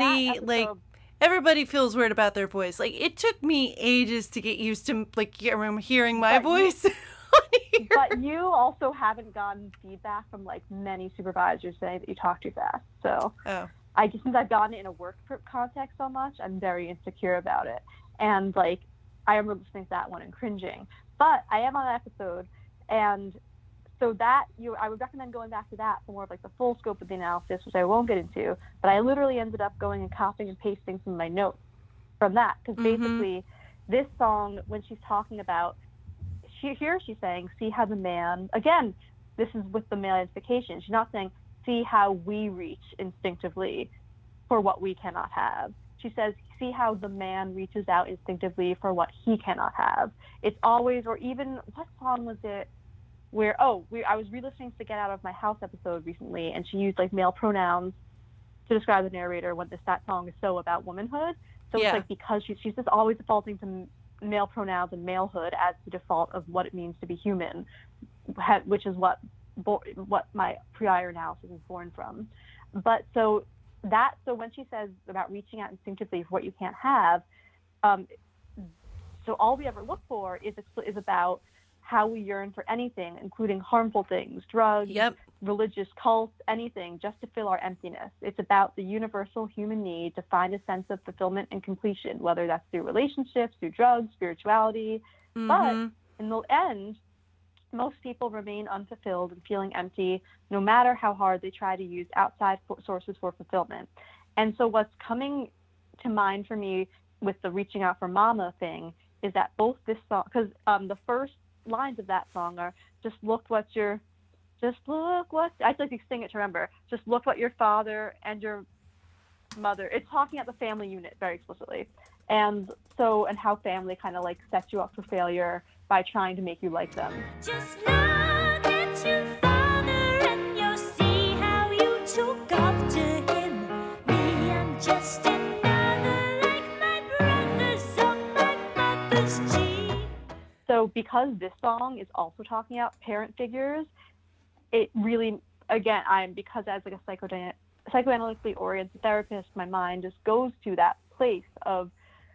everybody feels weird about their voice. Like, it took me ages to get used to, like, hearing my voice. But you also haven't gotten feedback from, like, many supervisors saying that you talk too fast. So since I've gotten it in a work context so much, I'm very insecure about it. And, like, I remember listening to that one and cringing. But I am on that episode, and so I would recommend going back to that for more of like the full scope of the analysis, which I won't get into. But I literally ended up going and copying and pasting some of my notes from that, because basically this song, when she's talking about, she's saying, see how the man, again, this is with the male identification. She's not saying, see how we reach instinctively for what we cannot have. She says, see how the man reaches out instinctively for what he cannot have. It's always, or even, what song was it where, I was re-listening to Get Out of My House episode recently, and she used like male pronouns to describe the narrator when that song is so about womanhood. So it's like, because she's just always defaulting to male pronouns and malehood as the default of what it means to be human, which is what my prior analysis is born from. But so when she says about reaching out instinctively for what you can't have, so All We Ever Look For is about how we yearn for anything, including harmful things, drugs, religious cults, anything, just to fill our emptiness. It's about the universal human need to find a sense of fulfillment and completion, whether that's through relationships, through drugs, spirituality. But in the end, most people remain unfulfilled and feeling empty, no matter how hard they try to use outside sources for fulfillment. And so what's coming to mind for me with the reaching out for mama thing is that both this song, because the first lines of that song are, just look what you're just look what, I feel like you sing it to remember, just look what your father and your mother, it's talking at the family unit very explicitly. And so, and how family kind of like sets you up for failure by trying to make you like them. Just look at your father and you'll see how you took after him. Me, I'm just another like my brothers on my mother's cheek. So because this song is also talking about parent figures, it really, again, because as like a psychoanalytically oriented therapist, my mind just goes to that place of,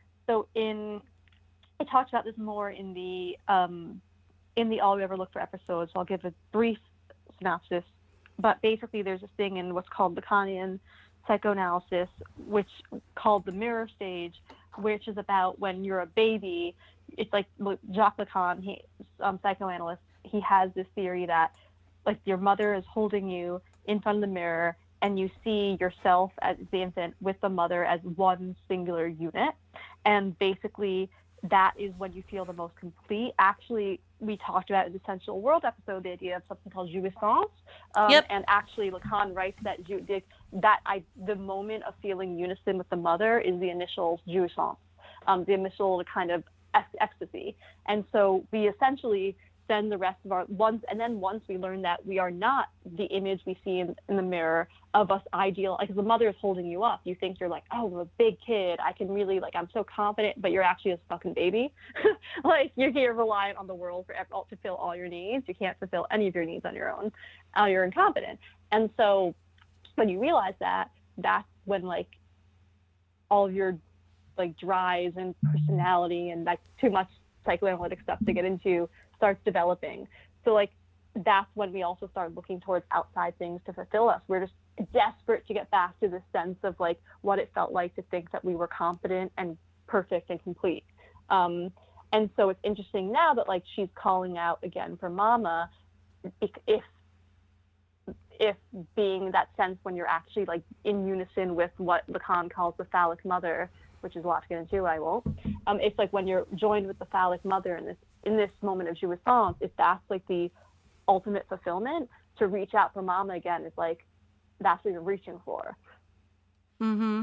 I talked about this more in the All We Ever Look For episode, so I'll give a brief synopsis. But basically, there's this thing in what's called Lacanian psychoanalysis, which called the mirror stage, which is about when you're a baby. It's like Jacques Lacan, psychoanalyst, he has this theory that like your mother is holding you in front of the mirror and you see yourself as the infant with the mother as one singular unit. And basically that is when you feel the most complete. Actually, we talked about in the Essential World episode the idea of something called jouissance. And actually Lacan writes that the moment of feeling unison with the mother is the initial jouissance, the initial kind of ecstasy. And so we essentially spend the rest of once we learn that we are not the image we see in the mirror of us ideal, like the mother is holding you up, you think you're like, oh, I'm a big kid, I can really, like, I'm so confident, but you're actually a fucking baby. Like, you're here reliant on the world to fulfill all your needs. You can't fulfill any of your needs on your own. You're incompetent. And so when you realize that, that's when like all of your like drives and personality and like too much psychoanalytic stuff to get into starts developing. So like that's when we also start looking towards outside things to fulfill us. We're just desperate to get back to the sense of like what it felt like to think that we were competent and perfect and complete. And so it's interesting now that like she's calling out again for mama, if being that sense when you're actually like in unison with what Lacan calls the phallic mother, which is a lot to get into, I won't. It's like when you're joined with the phallic mother in this moment of jouissance, if that's like the ultimate fulfillment, to reach out for mama again is like, that's what you're reaching for. Mm-hmm.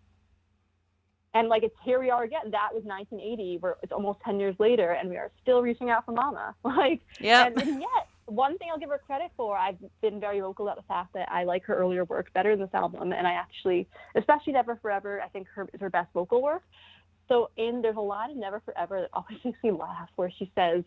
And like, it's here we are again. That was 1980, where it's almost 10 years later, and we are still reaching out for mama. Like, Yep. And yet, one thing I'll give her credit for, I've been very vocal about the fact that I like her earlier work better than this album, and I actually, especially Never Forever, I think is her best vocal work. So there's a line in Never Forever that always makes me laugh, where she says,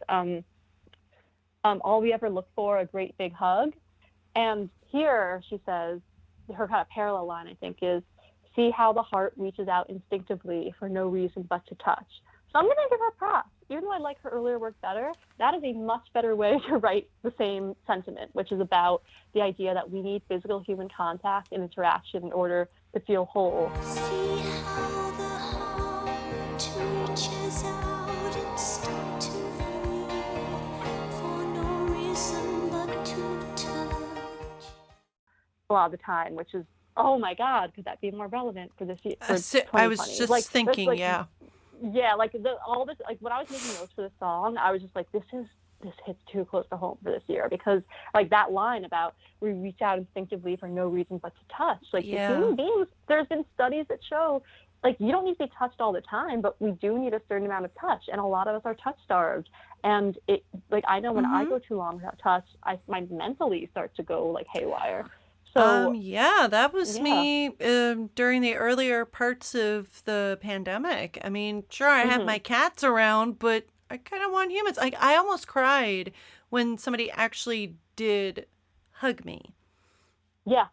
all we ever look for, a great big hug. And here she says, her kind of parallel line, I think, is, see how the heart reaches out instinctively for no reason but to touch. So I'm going to give her props. Even though I like her earlier work better, that is a much better way to write the same sentiment, which is about the idea that we need physical human contact and interaction in order to feel whole. See how the heart reaches out instinctively for no reason but to touch. A lot of the time, which is, oh my God, could that be more relevant for this year? For I was 2020? just Like, thinking, like, yeah. Yeah, like all this, like when I was making notes for the song, I was just like, this hits too close to home for this year, because like that line about we reach out instinctively for no reason but to touch. Like human beings, there's been studies that show like you don't need to be touched all the time, but we do need a certain amount of touch, and a lot of us are touch starved. And it, like, I know when I go too long without touch, my mentally starts to go like haywire. So yeah, that was me during the earlier parts of the pandemic. I mean, sure, I have my cats around, but I kind of want humans. Like, I almost cried when somebody actually did hug me. Yeah.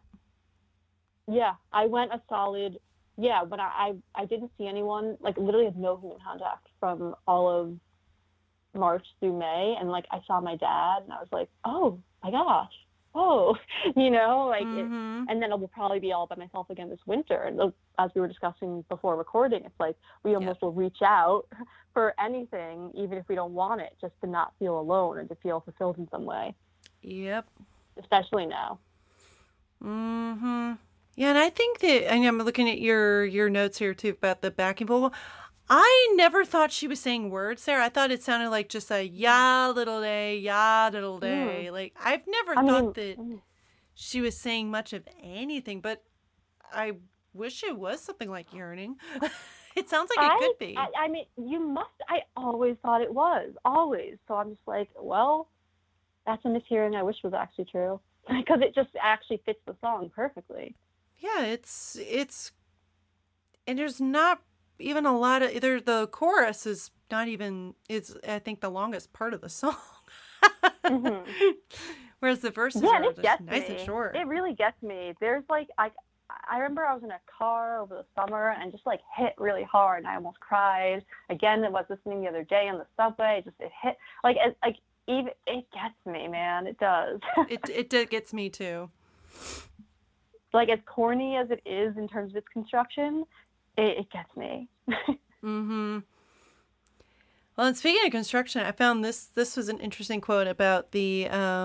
I went a solid, when I didn't see anyone, like literally had no human contact from all of March through May. And like, I saw my dad and I was like, oh my gosh. Oh, like, and then it will probably be all by myself again this winter. And as we were discussing before recording, it's like we almost will reach out for anything, even if we don't want it, just to not feel alone and to feel fulfilled in some way. Yep. Especially now. Yeah, and I think that, and I'm looking at your notes here too about the backing vocal. I never thought she was saying words there. I thought it sounded like just a ya little day. Like I've never thought that she was saying much of anything, but I wish it was something like yearning. It sounds like it could be. I mean, I always thought it was, always. So I'm just like, well, that's a mishearing I wish was actually true. Because it just actually fits the song perfectly. Yeah, it's, and there's not even a lot of, the chorus is not even, it's, I think, the longest part of the song. Whereas the verses are just nice and short. It really gets me. There's like, I remember I was in a car over the summer and just like hit really hard and I almost cried. Again, I was listening the other day on the subway. It hit like even it gets me, man. It does. it gets me too. Like as corny as it is in terms of its construction, it gets me. Well, and speaking of construction, I found this was an interesting quote about the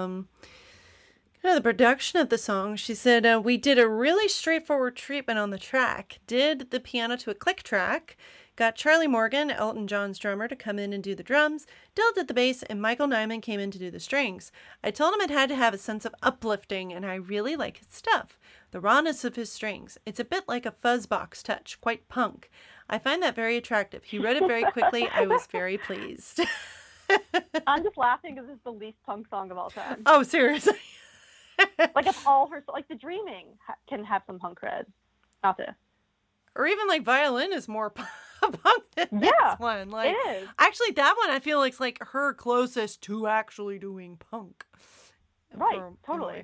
the production of the song. She said, we did a really straightforward treatment on the track, did the piano to a click track, got Charlie Morgan, Elton John's drummer, to come in and do the drums, Dill did the bass, and Michael Nyman came in to do the strings. I told him it had to have a sense of uplifting, and I really like his stuff. The rawness of his strings. It's a bit like a fuzzbox touch, quite punk. I find that very attractive. He wrote it very quickly. I was very pleased. I'm just laughing because it's the least punk song of all time. Oh, seriously? Like it's all her, like The Dreaming can have some punk cred, not this. Or even like Violin is more punk than this one. Like, it is. Actually, that one I feel like's like her closest to actually doing punk. Right, totally.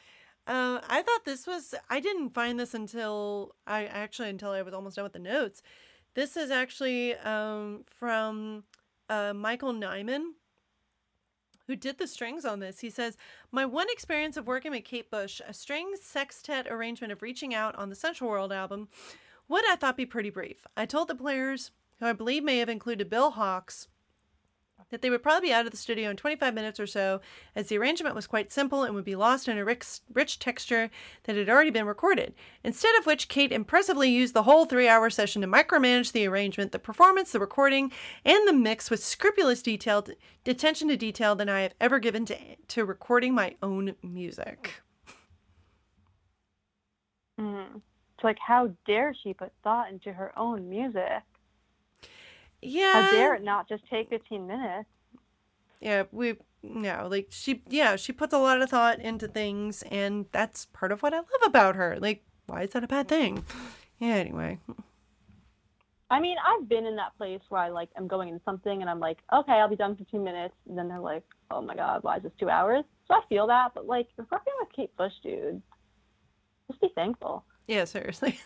I thought this was, I didn't find this until I was almost done with the notes. This is actually from Michael Nyman, who did the strings on this. He says, my one experience of working with Kate Bush, a strings sextet arrangement of Reaching Out on the Central World album, would I thought be pretty brief. I told the players, who I believe may have included Bill Hawkes, that they would probably be out of the studio in 25 minutes or so, as the arrangement was quite simple and would be lost in a rich texture that had already been recorded. Instead of which, Kate impressively used the whole 3-hour session to micromanage the arrangement, the performance, the recording, and the mix with scrupulous attention to detail than I have ever given to recording my own music. It's like, how dare she put thought into her own music? Yeah. How dare it not just take 15 minutes? Yeah, she puts a lot of thought into things, and that's part of what I love about her. Like, why is that a bad thing? Yeah, anyway. I mean, I've been in that place where I like am going into something and I'm like, okay, I'll be done in 15 minutes, and then they're like, oh my god, why is this 2 hours? So I feel that, but like, you're working with Kate Bush, dude. Just be thankful. Yeah, seriously.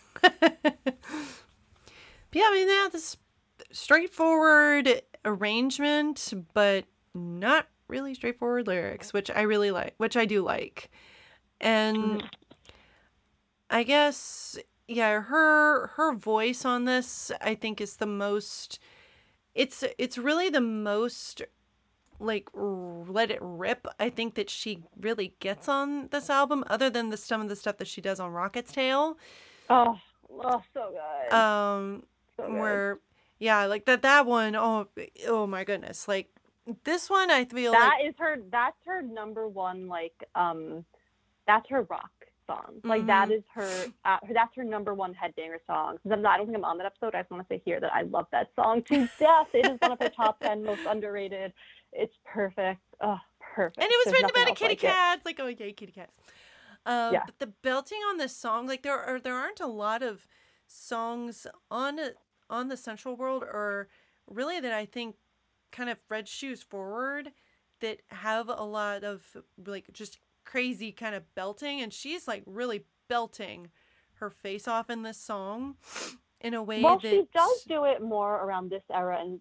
Yeah, I mean, this straightforward arrangement, but not really straightforward lyrics, which I really like, which I do like. And I guess, yeah, her voice on this, I think, is the most, it's really the most, like, let it rip, I think, that she really gets on this album, other than some of the stuff that she does on Rocket's Tale. Oh, so good. So good. Where, yeah, like that one, oh my goodness. Like, this one, I feel that's her number one, like, that's her rock song. Like, that is that's her number one headbanger song. I don't think I'm on that episode. I just want to say here that I love that song to death. It is one of her top 10 most underrated. It's perfect. Oh, perfect. And it was written about a kitty cat. It's like, oh, yay, kitty cats. Yeah. But the belting on this song, like, there aren't a lot of songs on the Central World, or really that I think kind of Red Shoes forward, that have a lot of, like, just crazy kind of belting, and she's like really belting her face off in this song in a way that she does do it more around this era and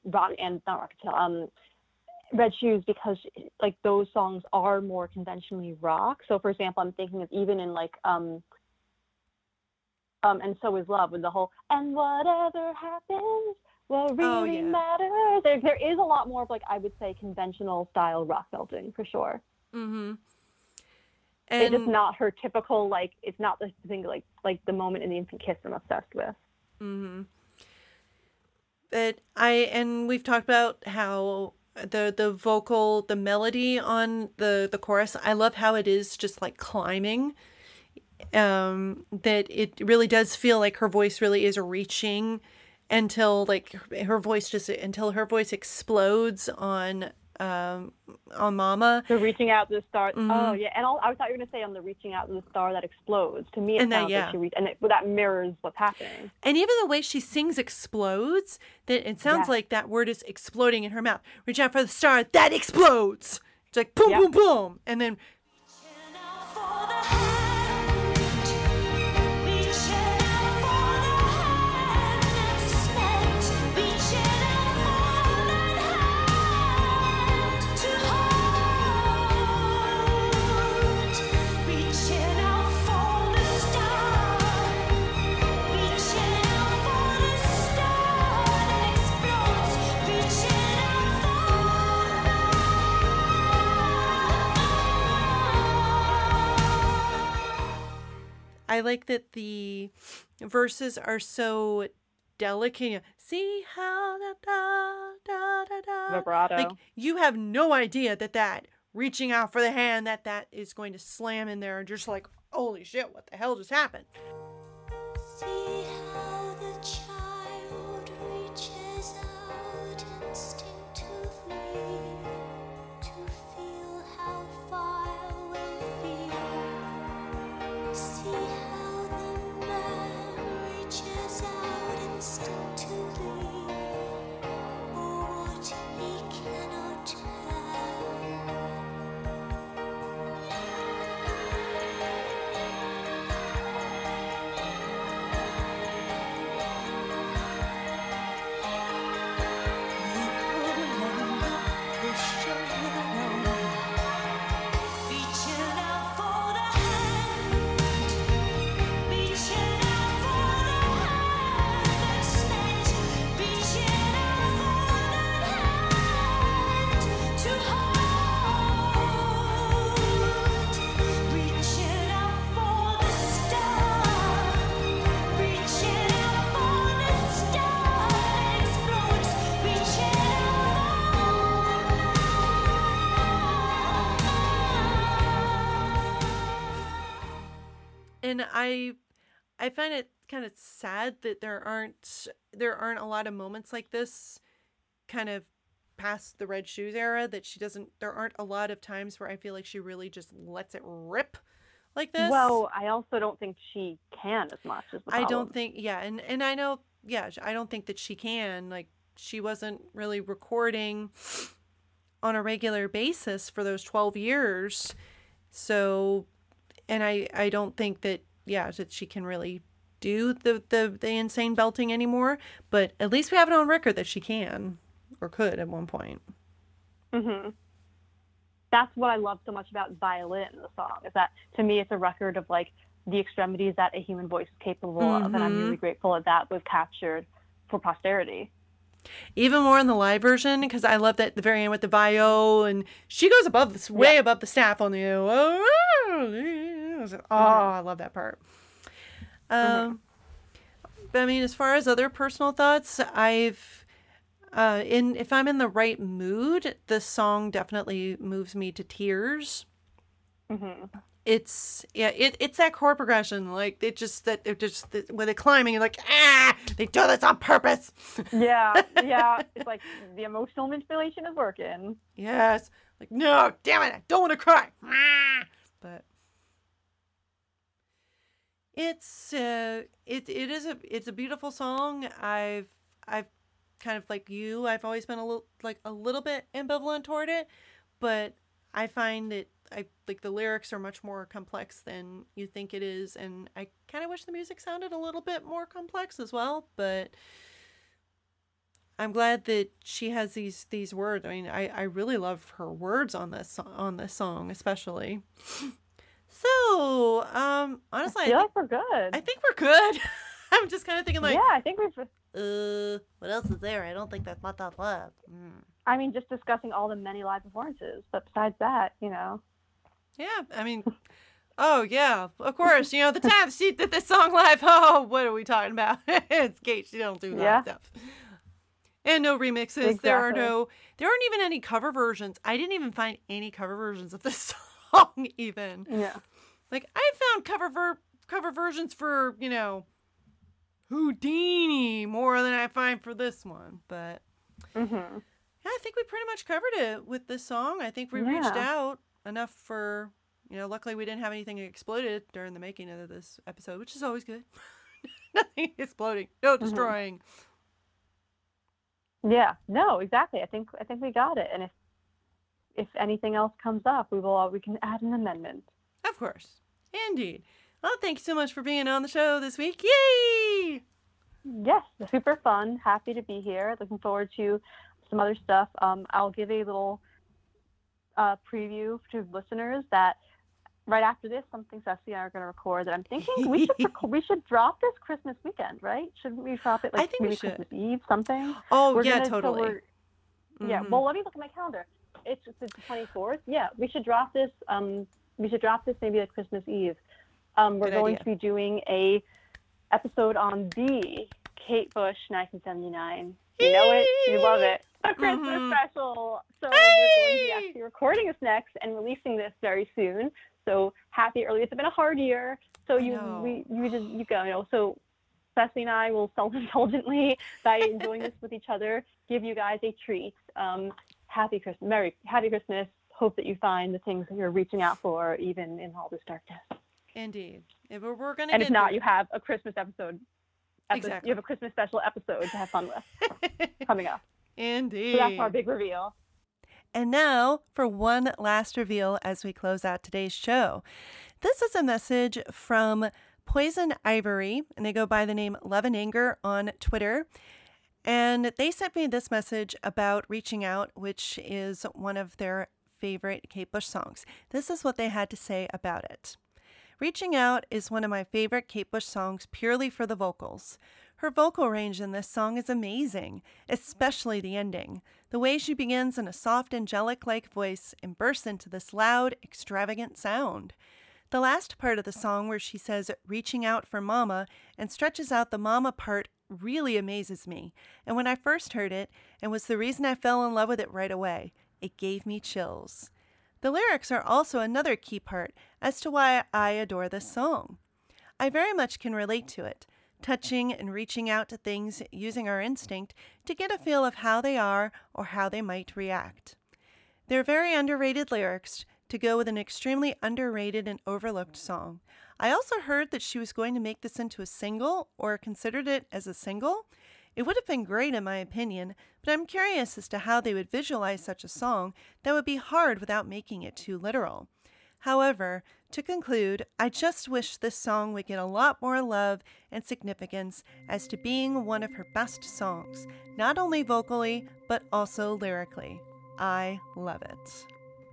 Red Shoes, because like those songs are more conventionally rock. So for example, I'm thinking of even in like And So Is Love, with the whole and whatever happens, what really matters. There is a lot more of, like, I would say, conventional style rock belting for sure. Mm-hmm. It's just not her typical, like, it's not the thing like the moment in The Infant Kiss I'm obsessed with. Mm-hmm. and we've talked about how the vocal, the melody on the chorus, I love how it is just like climbing. That it really does feel like her voice really is reaching until her voice explodes on Mama. The reaching out to the star. Mhm. Oh yeah, and I thought you were gonna say on the reaching out to the star that explodes. To me, it And that, sounds yeah. like she reached, and that mirrors what's happening. And even the way she sings explodes, that it sounds Yes. like that word is exploding in her mouth. Reach out for the star, that explodes. It's like boom, Yep. boom, boom. And then Reaching out for the hand, reaching out for the hand that's meant, reaching out for that hand to hold, reaching out for the star, reaching out for the star that explodes, reaching out I like that the verses are so delicate. You know, see how da da da da da. Vibrato. Like you have no idea that reaching out for the hand that is going to slam in there, and you're just like, holy shit, what the hell just happened? See how the child reaches out instinctively to feel how far will feel. See how the man reaches out instinctively for what he cannot reaching out for the hand, reaching out for the hand that's meant, reaching out for that hand to hold, reaching out for the star, reaching out for the star that explodes, reaching And I find it kind of sad that there aren't a lot of moments like this kind of past the Red Shoes era, that there aren't a lot of times where I feel like she really just lets it rip like this. Well, I also don't think she can as much as the I problem. don't think, yeah, and I know, yeah, I don't think that she can. Like, she wasn't really recording on a regular basis for those 12 years. So, and I don't think that, yeah, that she can really do the insane belting anymore. But at least we have it on record that she can, or could at one point. Mm-hmm. That's what I love so much about Violin, the song, is that to me it's a record of like the extremities that a human voice is capable of, and I'm really grateful that was captured for posterity. Even more in the live version, because I love that at the very end with the viol, and she goes above this, way above the staff on the I love that part. But I mean, as far as other personal thoughts, if I'm in the right mood, this song definitely moves me to tears. Mm-hmm. It's that chord progression, like when they're climbing, you're like, they do this on purpose. Yeah, it's like the emotional manipulation is working. Yes, like, no, damn it, I don't want to cry. But it's a beautiful song. I've kind of like you, I've always been a little bit ambivalent toward it, but I find that I like the lyrics are much more complex than you think it is, and I kind of wish the music sounded a little bit more complex as well. But I'm glad that she has these words. I mean, I really love her words on this song, especially. So, honestly, I feel like we're good. I think we're good. I'm just kind of thinking like, yeah, I think we've. What else is there? I don't think that's not that left. I mean, just discussing all the many live performances, but besides that, Yeah, I mean, oh yeah, of course. The time she did this song live. Oh, what are we talking about? It's Kate. She don't do that stuff. And no remixes. There Exactly. aren't even any cover versions. I didn't even find any cover versions of this song even. Yeah. Like I found cover versions for, Houdini more than I find for this one, but Mhm. yeah, I think we pretty much covered it with this song. I think we reached Yeah. out enough for, luckily we didn't have anything exploded during the making of this episode, which is always good. Nothing exploding, no destroying. Yeah. No, exactly. I think we got it. And if anything else comes up, we can add an amendment. Of course. Indeed. Well, thank you so much for being on the show this week. Yay! Yes, super fun. Happy to be here. Looking forward to some other stuff. I'll give a little preview to listeners that right after this, something Ceci and I are going to record that I'm thinking we should drop this Christmas weekend, right? Shouldn't we drop it I think we maybe should. Christmas Eve, something? Oh, We're yeah, gonna- so totally. we're- Yeah. Mhm. Well, let me look at my calendar. It's the 24th. Yeah, we should drop this. Maybe like Christmas Eve. We're Good going idea. to be doing a episode on the Kate Bush 1979. You know it. You love it. A Christmas Mhm. special. So we're going to be Hey! actually recording this next and releasing this very soon. So happy early. It's been a hard year. So know. you go. So Cecily and I will self-indulgently, by enjoying this with each other, give you guys a treat. Happy Christmas. Happy Christmas. Hope that you find the things that you're reaching out for, even in all this darkness. Indeed. We're going to And get if not, there. you have a Christmas episode. Exactly. You have a Christmas special episode to have fun with coming up. Indeed. So that's our big reveal. And now for one last reveal as we close out today's show. This is a message from Poison Ivory, and they go by the name Love and Anger on Twitter. And they sent me this message about Reaching Out, which is one of their favorite Kate Bush songs. This is what they had to say about it. Reaching Out is one of my favorite Kate Bush songs purely for the vocals. Her vocal range in this song is amazing, especially the ending. The way she begins in a soft, angelic-like voice and bursts into this loud, extravagant sound. The last part of the song where she says, reaching out for mama, and stretches out the mama part really amazes me. And when I first heard it, and was the reason I fell in love with it right away, it gave me chills. The lyrics are also another key part as to why I adore this song. I very much can relate to it, touching and reaching out to things using our instinct to get a feel of how they are or how they might react. They're very underrated lyrics to go with an extremely underrated and overlooked song. I also heard that she was going to make this into a single or considered it as a single. It would have been great in my opinion, but I'm curious as to how they would visualize such a song that would be hard without making it too literal. However, to conclude, I just wish this song would get a lot more love and significance as to being one of her best songs, not only vocally, but also lyrically. I love it.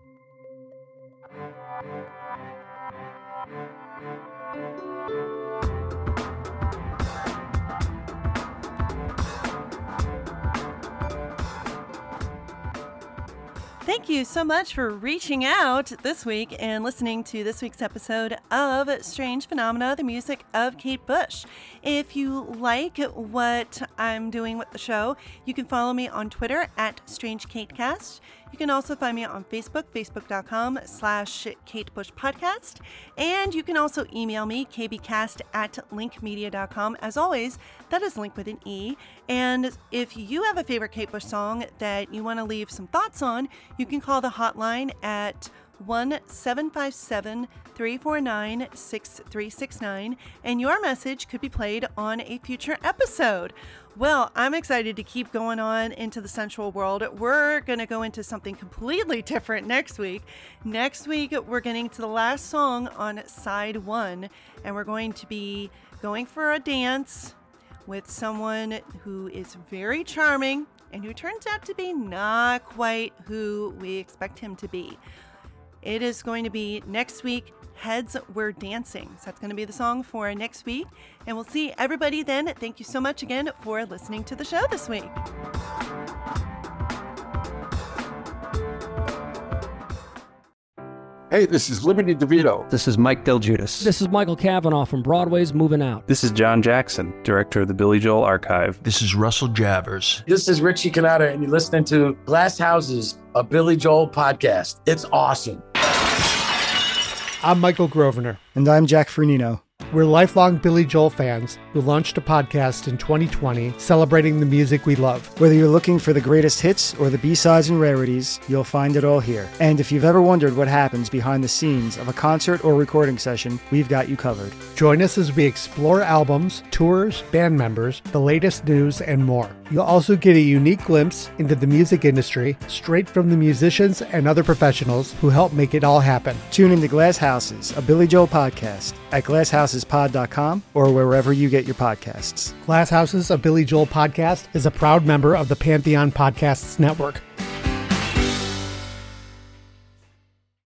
Thank you so much for reaching out this week and listening to this week's episode of Strange Phenomena, the music of Kate Bush. If you like what I'm doing with the show, you can follow me on Twitter at StrangeKateCast. You can also find me on Facebook, facebook.com/Kate Bush Podcast. And you can also email me, kbcast@linkmedia.com. As always, that is Link with an E. And if you have a favorite Kate Bush song that you want to leave some thoughts on, you can call the hotline at 1-757-349-6369, and your message could be played on a future episode. Well, I'm excited to keep going on into the sensual world. We're going to go into something completely different next week. Next week, we're getting to the last song on side 1, and we're going to be going for a dance with someone who is very charming and who turns out to be not quite who we expect him to be. It is going to be next week, Heads We're Dancing. So that's going to be the song for next week. And we'll see everybody then. Thank you so much again for listening to the show this week. Hey, this is Liberty DeVito. This is Mike Del Giudice. This is Michael Cavanaugh from Broadway's Moving Out. This is John Jackson, director of the Billy Joel Archive. This is Russell Javers. This is Richie Cannata, and you're listening to Glass Houses, a Billy Joel podcast. It's awesome. I'm Michael Grosvenor. And I'm Jack Fernino. We're lifelong Billy Joel fans who launched a podcast in 2020 celebrating the music we love. Whether you're looking for the greatest hits or the B-sides and rarities, you'll find it all here. And if you've ever wondered what happens behind the scenes of a concert or recording session, we've got you covered. Join us as we explore albums, tours, band members, the latest news, and more. You'll also get a unique glimpse into the music industry straight from the musicians and other professionals who help make it all happen. Tune into Glass Houses, a Billy Joel podcast at glasshousespod.com or wherever you get your podcasts. Glass Houses, a Billy Joel podcast is a proud member of the Pantheon Podcasts Network.